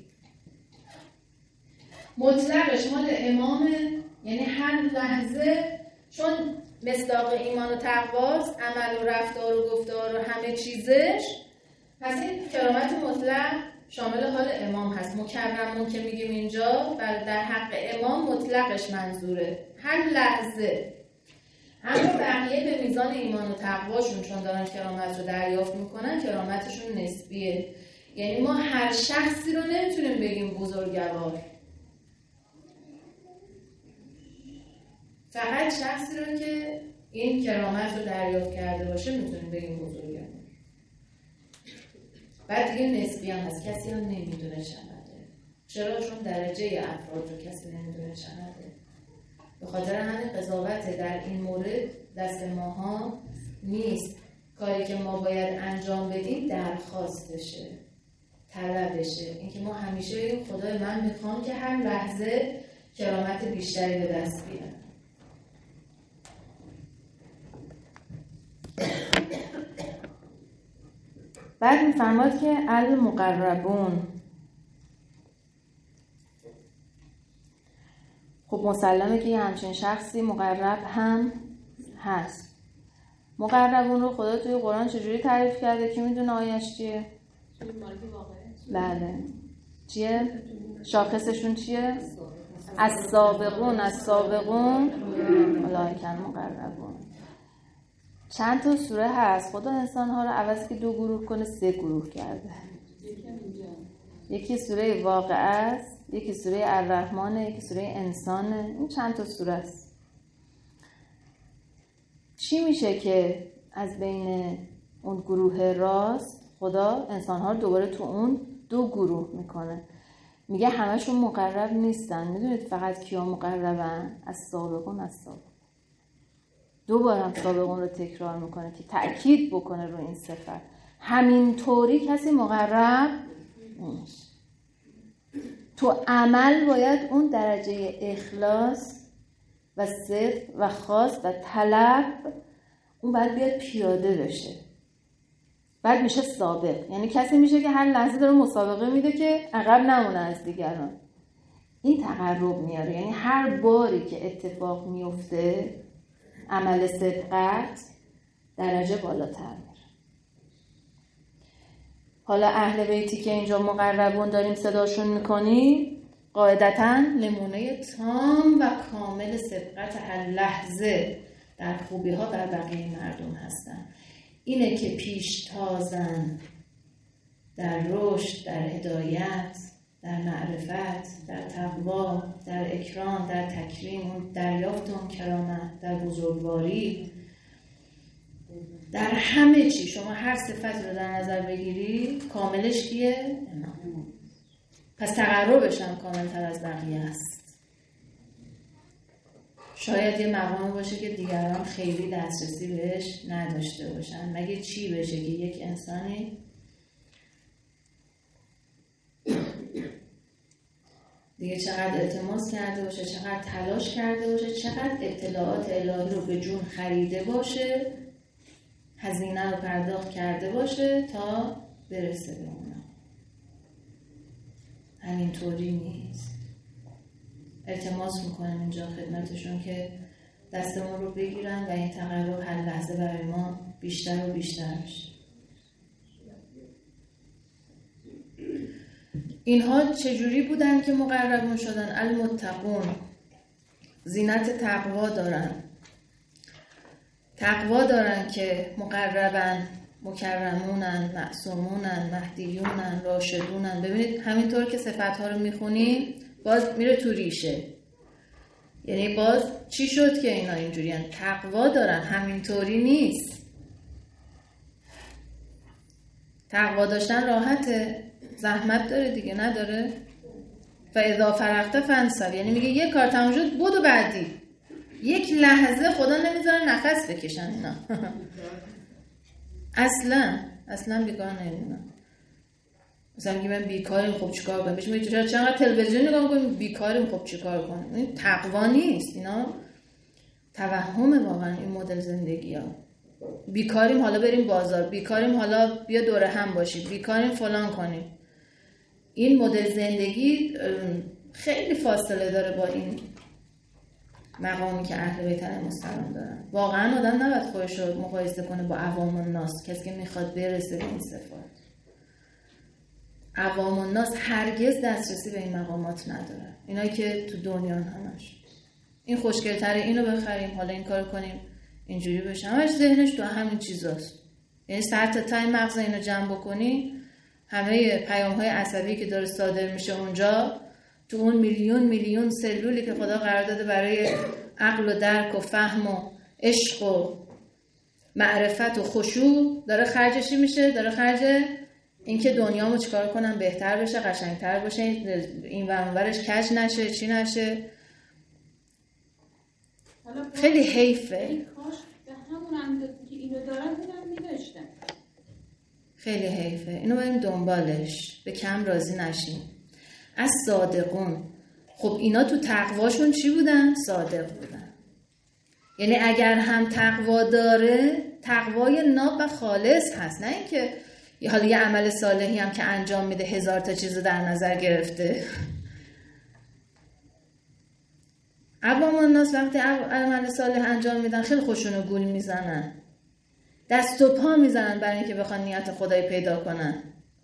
مطلقش مال امامه، یعنی هر لحظه، چون مصداق ایمان و تقواست، عمل و رفتار و گفتار و همه چیزش، پس این کرامت مطلق شامل حال امام هست. مکرمون که میگیم اینجا در حق امام مطلقش منظوره، هر لحظه. اما بقیه به میزان ایمان و تقواشون چون دارن کرامت رو دریافت میکنن، کرامتشون نسبیه. یعنی ما هر شخصی رو نمیتونیم بگیم بزرگوار، فقط شخصی رو که این کرامت رو دریافت کرده باشه میتونیم بگیم بزرگوار. بعد دیگه نسبی هم هست، کسی هم نمیدونه چقدره. چرا؟ چون درجه افراد رو کسی نمیدونه چقدره. به خاطر همین قضاوت در این مورد دست ماها نیست. کاری که ما باید انجام بدیم درخواستشه، طلبشه. اینکه ما همیشه بگیم خدای من میخوام که هر لحظه کرامت بیشتری به دست بیارم. بعد میفرماد که المقربون، خب مسلمه که یه همچین شخصی مقرب هم هست. مقربون رو خدا توی قرآن چجوری تعریف کرده؟ کی میدونه آیش چیه؟ بله چیه؟ شاخصشون چیه؟ السابقون اولئک المقربون. چند تا سوره هست خدا انسان‌ها رو عوض که 2 گروه کنه 3 گروه کرده. یکی سوره واقعه است، یکی سوره الرحمنه، یکی سوره انسانه. این چند تا سوره است. چی میشه که از بین اون گروه راست خدا انسان‌ها رو دوباره تو اون 2 گروه میکنه؟ میگه همشون مقرب نیستن. میدونید فقط کیا مقربن؟ السابقون. 2 بار هم سابقون رو تکرار میکنه که تأکید بکنه رو این صفت. همینطوری کسی مقرب نمیشه. تو عمل باید اون درجه اخلاص و صدق و خواست و طلب اون باید بیاد پیاده بشه، بعد میشه سابق. یعنی کسی میشه که هر لحظه داره مسابقه میده که عقب نمونه از دیگران. این تقرب میاره. یعنی هر باری که اتفاق میفته عمل صدقت درجه بالاتر میره. حالا اهل بیتی که اینجا مقربون داریم صداشون میکنیم، قاعدتاً نمونه تام و کامل صدقت هر لحظه در خوبی ها بر بقیه مردم هستن. اینه که پیشتازن در رشد، در هدایت، در معرفت، در تقوا، در اکرام، در تکریم، دریافت اون کرامت، در بزرگواری، در همه چی. شما هر صفت رو در نظر بگیری کاملش کیه؟ پس تقربش هم کاملتر از بقیه است. شاید یه مقام باشه که دیگران خیلی دسترسی بهش نداشته باشن. مگه چی بشه که یک انسانی دیگه چقدر التماس کرده باشه، چقدر تلاش کرده باشه، چقدر اطلاعات الهی رو به جون خریده باشه، هزینه رو پرداخت کرده باشه تا برسه به اونا. همینطوری نیست. التماس میکنم اینجا خدمتشون که دستمون رو بگیرن و این تقرب هر لحظه برای ما بیشتر و بیشتر بشه. اینها چجوری بودن که مقربون شدن؟ المتقون، زینت تقوا دارن. تقوا دارن که مقربن، مکرمونن، معصومونن، مهدیونن، راشدونن. ببینید همینطور که صفتها رو میخونیم باز میره تو ریشه. یعنی باز چی شد که اینا اینجوری هن؟ تقوا دارن. همینطوری نیست. تقوا داشتن راحته، زحمت داره دیگه، نداره؟ و اذا فرغت فانصب، یعنی میگه یک کار تموم شد بدو بعدی. یک لحظه خدا نمیذاره نفس بکشن اینا. اصلا بیکار نمیمونن. مثلا میگه من بیکارم، خب چیکار کنم؟ بهش میگه چقدر تلویزیون نگاه می‌کنی؟ بیکارم، خب چیکار کنم؟ این تقوا نیست. اینا توهمه واقعا این مدل زندگی‌ها. بیکاریم حالا بریم بازار، بیکاریم حالا بیا دوره هم باشیم، بیکاریم فلان کنیم. این مدل زندگی خیلی فاصله داره با این مقامی که اهل بیت علیهم السلام دارن. واقعا آدم نباید خودش رو مقایسه کنه با عوام الناس، کسی که میخواد برسه به این صفات. عوام الناس هرگز دسترسی به این مقامات نداره، اینایی که تو دنیا همش این خوشگل‌تره اینو بخریم، حالا این کارو کنیم، اینجوری بشه. همش ذهنش تو همین چیزاست. یعنی سر تا ته مغز اینو جمع بکنی، همه پیام‌های عصبی که داره صادر میشه اونجا تو اون میلیون سلولی که خدا قرار داده برای عقل و درک و فهم و عشق و معرفت و خشوع، داره خرجشی میشه، داره خرج اینکه دنیامو چیکار کنم بهتر بشه، قشنگتر باشه، این ور اونورش کج نشه، چی نشه. خیلی حیفه. کاش به همون اندازه که اینو دارن اونم می‌داشتن. خیلی حیفه. اینو بریم دنبالش، به کم راضی نشیم. از صادقون. خب اینا تو تقواشون چی بودن؟ صادق بودن. یعنی اگر هم تقوا داره، تقوای ناب و خالص هست، نه اینکه حالا یه عمل صالحی هم که انجام میده 1000 تا چیزو در نظر گرفته. عوام الناس وقتی عمل صالح انجام میدن خیلی خوشونو گول میزنن، دست و پا میزنن برای اینکه بخوان نیت خدای پیدا کنن.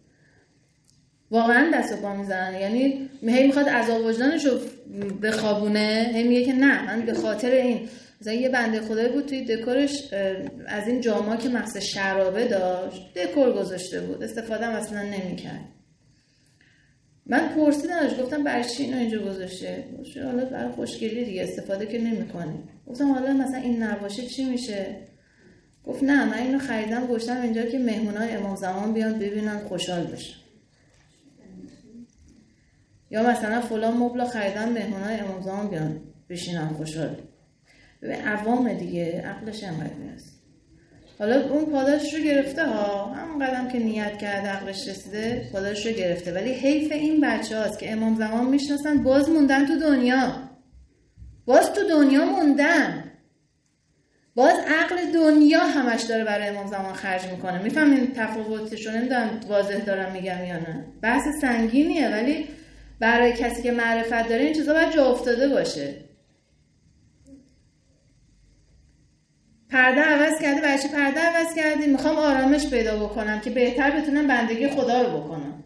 واقعا دست و پا میزنن، یعنی هی میخواد عذاب وجدانشو بخوابونه، هی میگه که نه من به خاطر این. مثلا یه بنده خدایی بود توی دکورش از این جاما که مقصد شرابه داشت دکور گذاشته بود، استفاده هم اصلا نمیکرد. من پرسیدمش، گفتم برای چی اینو اینجا گذاشته؟ گفت حالا برای خوشگلی دیگه، استفاده که نمی‌کنی. گفتم حالا مثلا این نباشه چی میشه؟ گفت نه من اینو خریدم گذاشتم اینجا که مهمونای امام زمان بیان ببینن خوشحال بشن. یا مثلا فلان مبل خریدم مهمونای امام زمان بیان بشینن خوشحال. ببین عوام دیگه عقلش انقدر میرسه. حالا اون پاداش رو گرفته ها، همون قدم که نیت کرده عقلش رسیده پاداش رو گرفته، ولی حیف این بچه هاست که امام زمان میشناسن باز موندن تو دنیا، باز تو دنیا موندن، باز عقل دنیا همش داره برای امام زمان خرج میکنه. میفهمین تفاوتش رو؟ نمیدونم واضح دارم میگم یا نه. بحث سنگینیه ولی برای کسی که معرفت داره این چیزا باید جا افتاده باشه. پرده عوض کرده، بچه پرده عوض کردی، میخوام آرامش پیدا بکنم که بهتر بتونم بندگی خدا رو بکنم.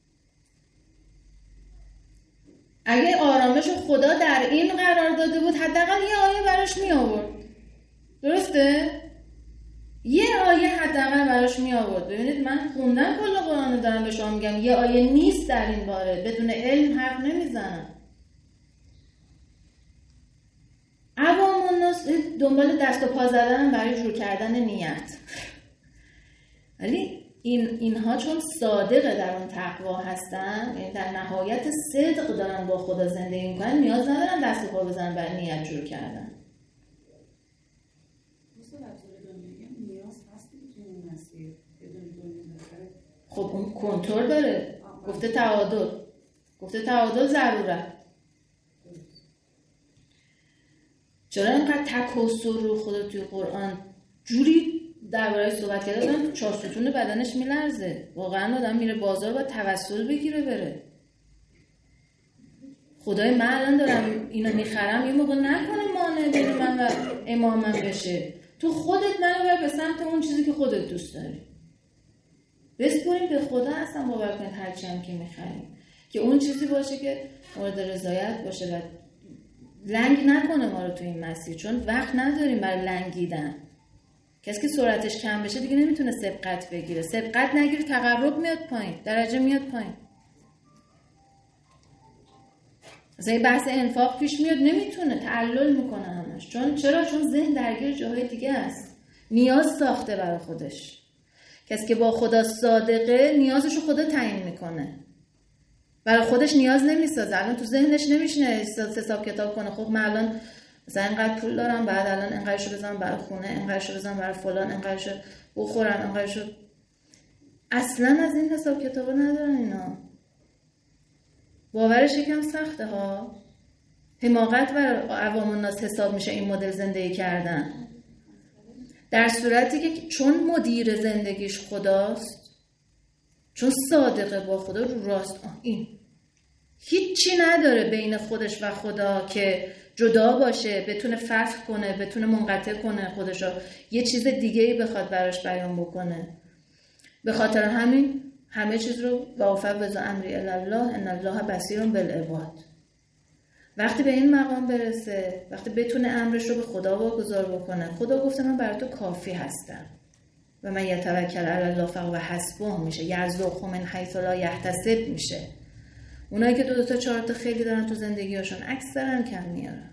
اگه آرامش خدا در این قرار داده بود حداقل یه آیه براش می آورد. درسته؟ یه آیه حداقل براش می آورد. ببینید من خوندم کل قرآن رو دارم به شما میگم، یه آیه نیست در این باره، بدون علم حرف نمیزنم. عوام الناس دنبال دست و پا زدن برای جور کردن نیت، ولی اینها چون صادق در اون تقوا هستن، یعنی در نهایت صدق دارن با خدا زندگی میکنن، نیاز ندارن دست و پا بزنن برای نیت جور کردن. خب اون کنترل داره، گفته تعادل ضروره. چرا اینقدر تکاسر رو خدا توی قرآن جوری درباره صحبت کرده آدم 4 ستون بدنش میلرزه. واقعا آدم میره بازار باید توسل بگیره بره. خدای من الان دارم اینو میخرم، یه موقع نکنه مانع بین من و امامم بشه. تو خودت منو بر به سمت اون چیزی که خودت دوست داری. بسپریم به خدا اصلا باور کنید هرچی هم که میخریم که اون چیزی باشه که مورد رضایت باشه و لنگ نکنه ما رو تو این مسیر، چون وقت نداریم برای لنگیدن. کسی که سرعتش کم بشه دیگه نمیتونه سبقت بگیره. سبقت نگیره تقرب میاد پایین، درجه میاد پایین. مثلا بحث انفاق پیش میاد نمیتونه، تعلل میکنه همش. چون ذهن درگیر جاهای دیگه است. نیاز ساخته برای خودش. کسی که با خدا صادقه نیازشو خدا تعیین میکنه. برای خودش نیاز نمیسازه. الان تو ذهنش نمیشینه حساب کتاب کنه خب من الان مثلا اینقدر پول دارم، بعد الان اینقدرشو بزنم برای خونه، اینقدرشو بزنم برای فلان، اینقدرشو بخورم، اینقدرشو. اصلا از این حساب کتابا ندارن اینا. باورش یکم سخته ها. حماقت برای عوام الناس حساب میشه این مدل زندگی کردن. در صورتی که چون مدیر زندگیش خداست، چون صادقه با خدا، رو راست، این هیچی نداره بین خودش و خدا که جدا باشه، بتونه فسخ کنه، بتونه منقطع کنه خودشو، یه چیز دیگه‌ای بخواد براش بیان بکنه. به خاطر همین همه چیز رو وافوض امری الی الله ان الله بصیر بالعباد. وقتی به این مقام برسه، وقتی بتونه امرش رو به خدا واگذار بکنه، خدا گفته من برای تو کافی هستم و من یتوکل علی الله فهو حسبه میشه، یرزقه من حیث لا یحتسب میشه. اونایی که 2 تا 4 تا خیلی دارن تو زندگیشون اکثرا کم میارن،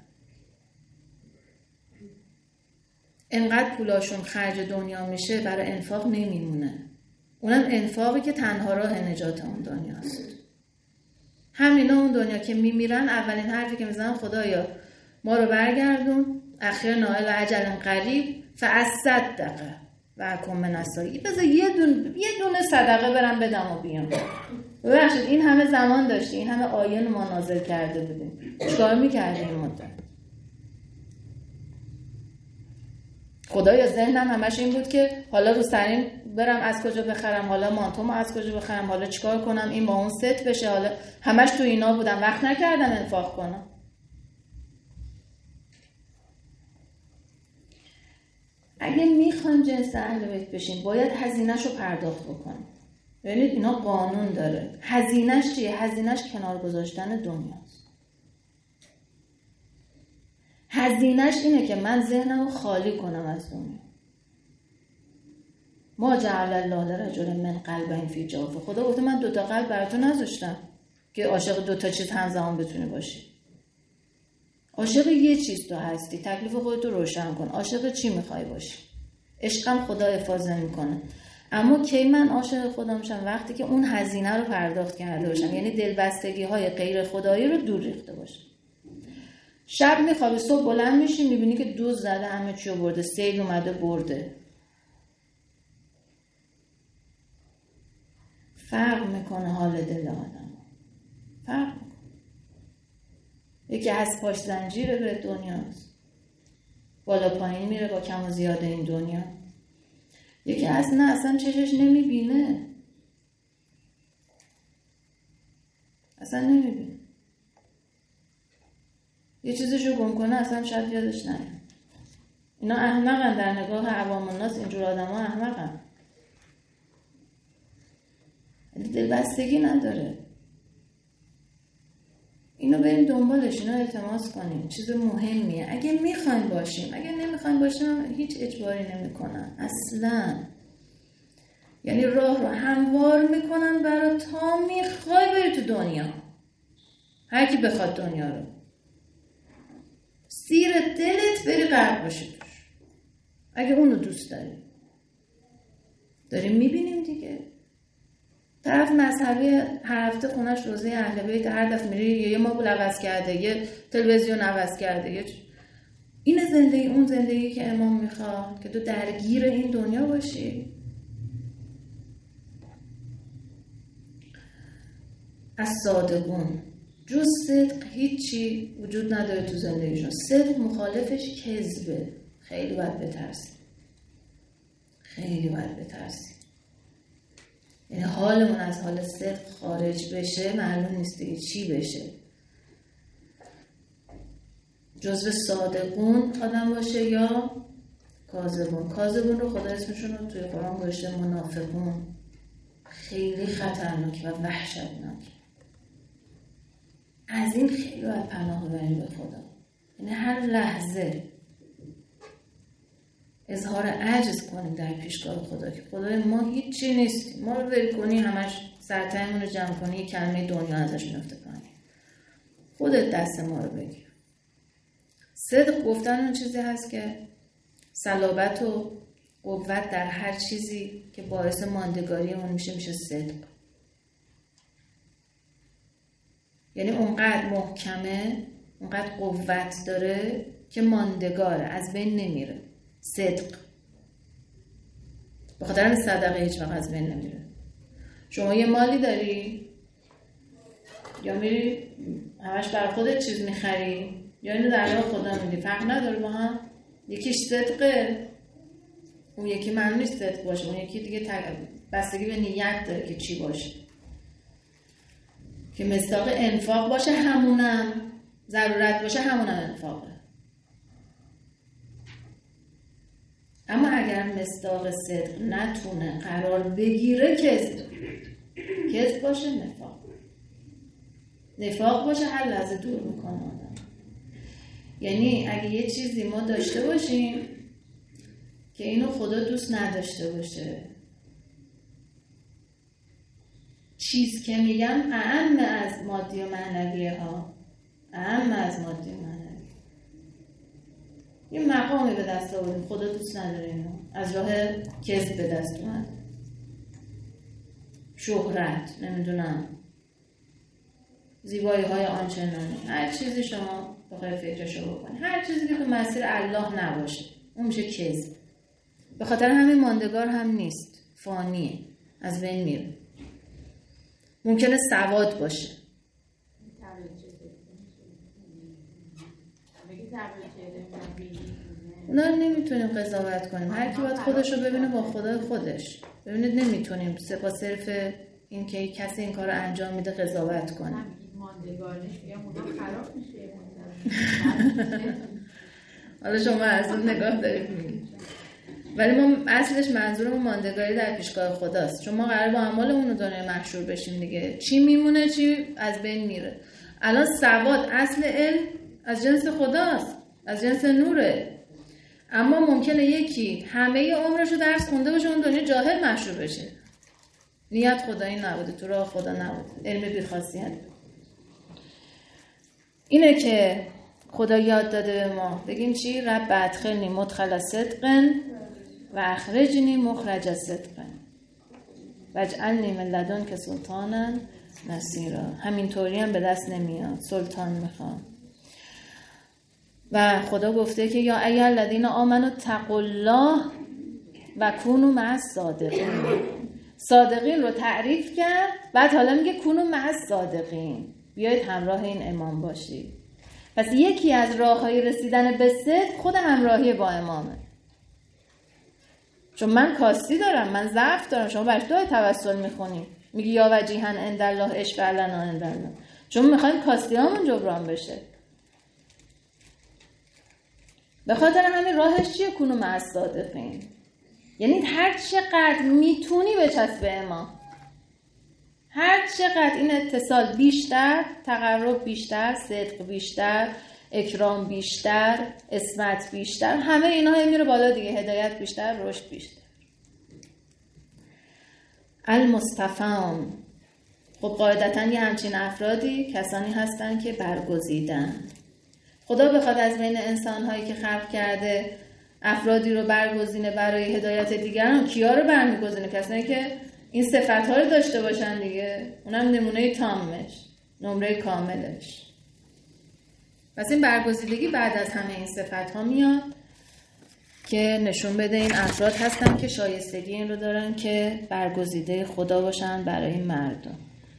انقدر پولاشون خرج دنیا میشه برای انفاق نمیمونه. اونم انفاقی که تنها راه نجات اون دنیاست. همینا اون دنیا که میمیرن اولین حرفی که میزنن خدایا ما رو برگردون، اخیر نائل عجل قریب فاصدق و اکن من الصالحین. بذار یه دونه صدقه برم بدم و بیام. ببخشید این همه زمان داشتی، این همه آیه ما نازل کرده بودیم، چیکار می‌کردی این مدت؟ خدایا ذهنم همش این بود که حالا رو سرین برم از کجا بخرم، حالا مانتومو از کجا بخرم، حالا چیکار کنم این با اون ست بشه، حالا همش تو اینا بودم، وقت نکردم انفاق کنم. اگه میخوایم جنس اهل بیت بشیم باید هزینه‌ش رو پرداخت بکنیم. ببینید اینا قانون داره. هزینه‌ش چیه؟ هزینه‌ش کنار گذاشتن دنیاست. هزینه‌ش اینه که من ذهنم رو خالی کنم از دنیا. ما جعل الله لرجل من قلبین فی جوفه. خدا گفته من 2 تا قلب برای تو نذاشتم که عاشق 2 تا چیز همزمان بتونی باشی. عاشق یه چیز تو هستی، تکلیف خودتو روشن کن. عاشق چی میخوای باشی؟ عشقم خدا حفاظت میکنه. اما کی من عاشق خدا میشم؟ وقتی که اون هزینه رو پرداخت کرده باشم، یعنی دلبستگی های غیر خدایی رو دور ریخته باشم. شب میخوابی، صبح بلند میشی میبینی که دوز زده همه چی رو برده، سیل اومده برده. فرق میکنه حال دل آدم، فرق میکنه. یکی از پاش زنجیره به دنیاست، بالا پایین میره با کم و زیاده این دنیا. یکی از نه اصلا چشش نمیبینه، اصلا نمیبینه. یه چیزشو گم کنه اصلا شاید یادش نیاد. اینا احمقن در نگاه عوام الناس، اینجور آدم ها احمقن. دلبستگی نداره. اینو بریم دنبالش، اینو التماس کنیم، چیز مهمیه. اگه میخوایم باشیم، اگه نمیخوایم باشیم هیچ اجباری نمیکنن اصلا. یعنی راه رو هموار میکنن برای تا میخوای بری تو دنیا. هر کی بخواد دنیا رو سیر دلت بری غرق باشی توش، اگه اونو دوست داری. داریم میبینیم دیگه. طرف مذهبی هر هفته خونش روزه اهل بیت، هر دفعه میری یه مبل عوض کرده، یه تلویزیون عوض کرده، این زندگی اون زندگی که امام میخواد که تو درگیر این دنیا باشی. از صادقون جز صدق هیچی وجود نداره تو زندگیشون. صدق مخالفش کذبه. خیلی باید بترسی، خیلی باید بترسی. یعنی حالمون از حال صدق خارج بشه معلوم نیست دیگه چی بشه. جزو صادقون آدم باشه یا کاذبون. کاذبون رو خدا اسمشون رو توی قرآن گذاشته منافقون. خیلی خطرناک و وحشتناک. از این خیلی باید پناه ببریم به خدا. یعنی هر لحظه اظهار عجز کنیم در پیشگاه خدا که خدای ما هیچی نیستیم، ما رو ول کنی، همش سرتایمون رو جمع کنی، یک کلمه دنیا ازش میفته پایین، خودت دست ما رو بگیر. صدق گفتن اون چیزی هست که صلابت و قوت در هر چیزی که باعث ماندگاری اون میشه صدق. یعنی اونقدر محکمه، اونقدر قوت داره که ماندگاره، از بین نمیره. صدق. به خاطر صدقه هیچ وقت از بین نمیره. شما یه مالی داری یا میری همش بر خودت چیز میخری یا اینو در راه خدا میدی، فرق نداره با هم. یکیش صدقه، اون یکی معنی نیست صدق باشه، اون یکی دیگه بستگی به نیت داره که چی باشه. که مصداق انفاق باشه همونم، ضرورت باشه همونم انفاقه. اما اگر مصداق صدق نتونه قرار بگیره کذب باشه نفاق باشه هر لحظه دور میکنه آدم. یعنی اگه یه چیزی ما داشته باشیم که اینو خدا دوست نداشته باشه، چیز که میگم اعم از مادی و معنویه ها، اعم از مادی و معنویه. یه مقامی به دست آوردیم خدا دوست نداره اینو، از راه کذب به دست اومد، شهرت، نمیدونم زیبایی های آنچنانی، هر چیزی شما بخوای فکرشو بکنی، هر چیزی که تو مسیر الله نباشه اون میشه کذب. به خاطر همین ماندگار هم نیست، فانیه، از بین میره. ممکنه سواد باشه، اونا رو نمیتونیم قضاوت کنیم، هر کی باید خودش رو ببینه با خدای خودش. ببینید نمیتونیم با صرف این که کسی این کار رو انجام میده قضاوت کنیم. ماندگارش یا اونا خراب میشه. حالا شما از اون نگاه دارید میگید، ولی ما اصلش منظورمون ماندگاری در پیشگاه خداست، چون ما قرار با اعمالمون دنیای محشور بشیم دیگه. چی میمونه چی از بین میره. الان سواد اصل علم از جنس خداست، از جنس نوره، اما ممکنه یکی همه عمرشو درس خونده باشه اون دنیا جاهل محشور بشه، نیت خدایی نبوده، تو راه خدا نبوده، علم بی‌خاصیت. اینه که خدا یاد داده به ما بگیم چی؟ رب ادخلنی مدخل صدق و اخرجنی مخرج صدق واجعلنی من لدنک سلطانا نصیرا. همینطوری هم به دست نمیاد، سلطان میخوام. و خدا گفته که یا ایها الذین آمنوا اتقوا الله و کونوا مع الصادقین. صادقین رو تعریف کرد، بعد حالا میگه کونوا مع الصادقین، بیایید همراه این امام باشید. پس یکی از راههای رسیدن به صدق خود همراهی با امامه. چون من کاستی دارم، من ضعف دارم، شما برای دعای توسل میخونیم، میگی یا وجیها عند الله اشفع لنا عند الله، چون میخوایم کاستی هامون جبران بشه. به خاطر همین راهش چیه؟ کونوا مع الصادقین. یعنی هر چقدر میتونی بچسب به امام، هر چقدر این اتصال بیشتر، تقرب بیشتر، صدق بیشتر، اکرام بیشتر، عصمت بیشتر، همه اینا میره بالا دیگه، هدایت بیشتر، رشد بیشتر. المصطفان، خب قاعدتاً یه همچین افرادی کسانی هستن که برگزیدن. خدا بخواد از بین انسان‌هایی که خلق کرده افرادی رو برگزینه برای هدایت دیگران، کیا رو برمیگزینه؟ کسانی که این صفت‌ها رو داشته باشن دیگه، اونم نمونه تامش، نمره کاملش. پس این برگزیدگی بعد از همه این صفت‌ها میاد که نشون بده این افراد هستن که شایستگی این رو دارن که برگزیده خدا باشن برای مردم.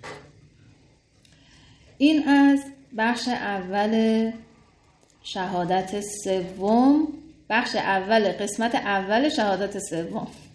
این از بخش اول شهادت سوم، بخش اول قسمت اول شهادت سوم.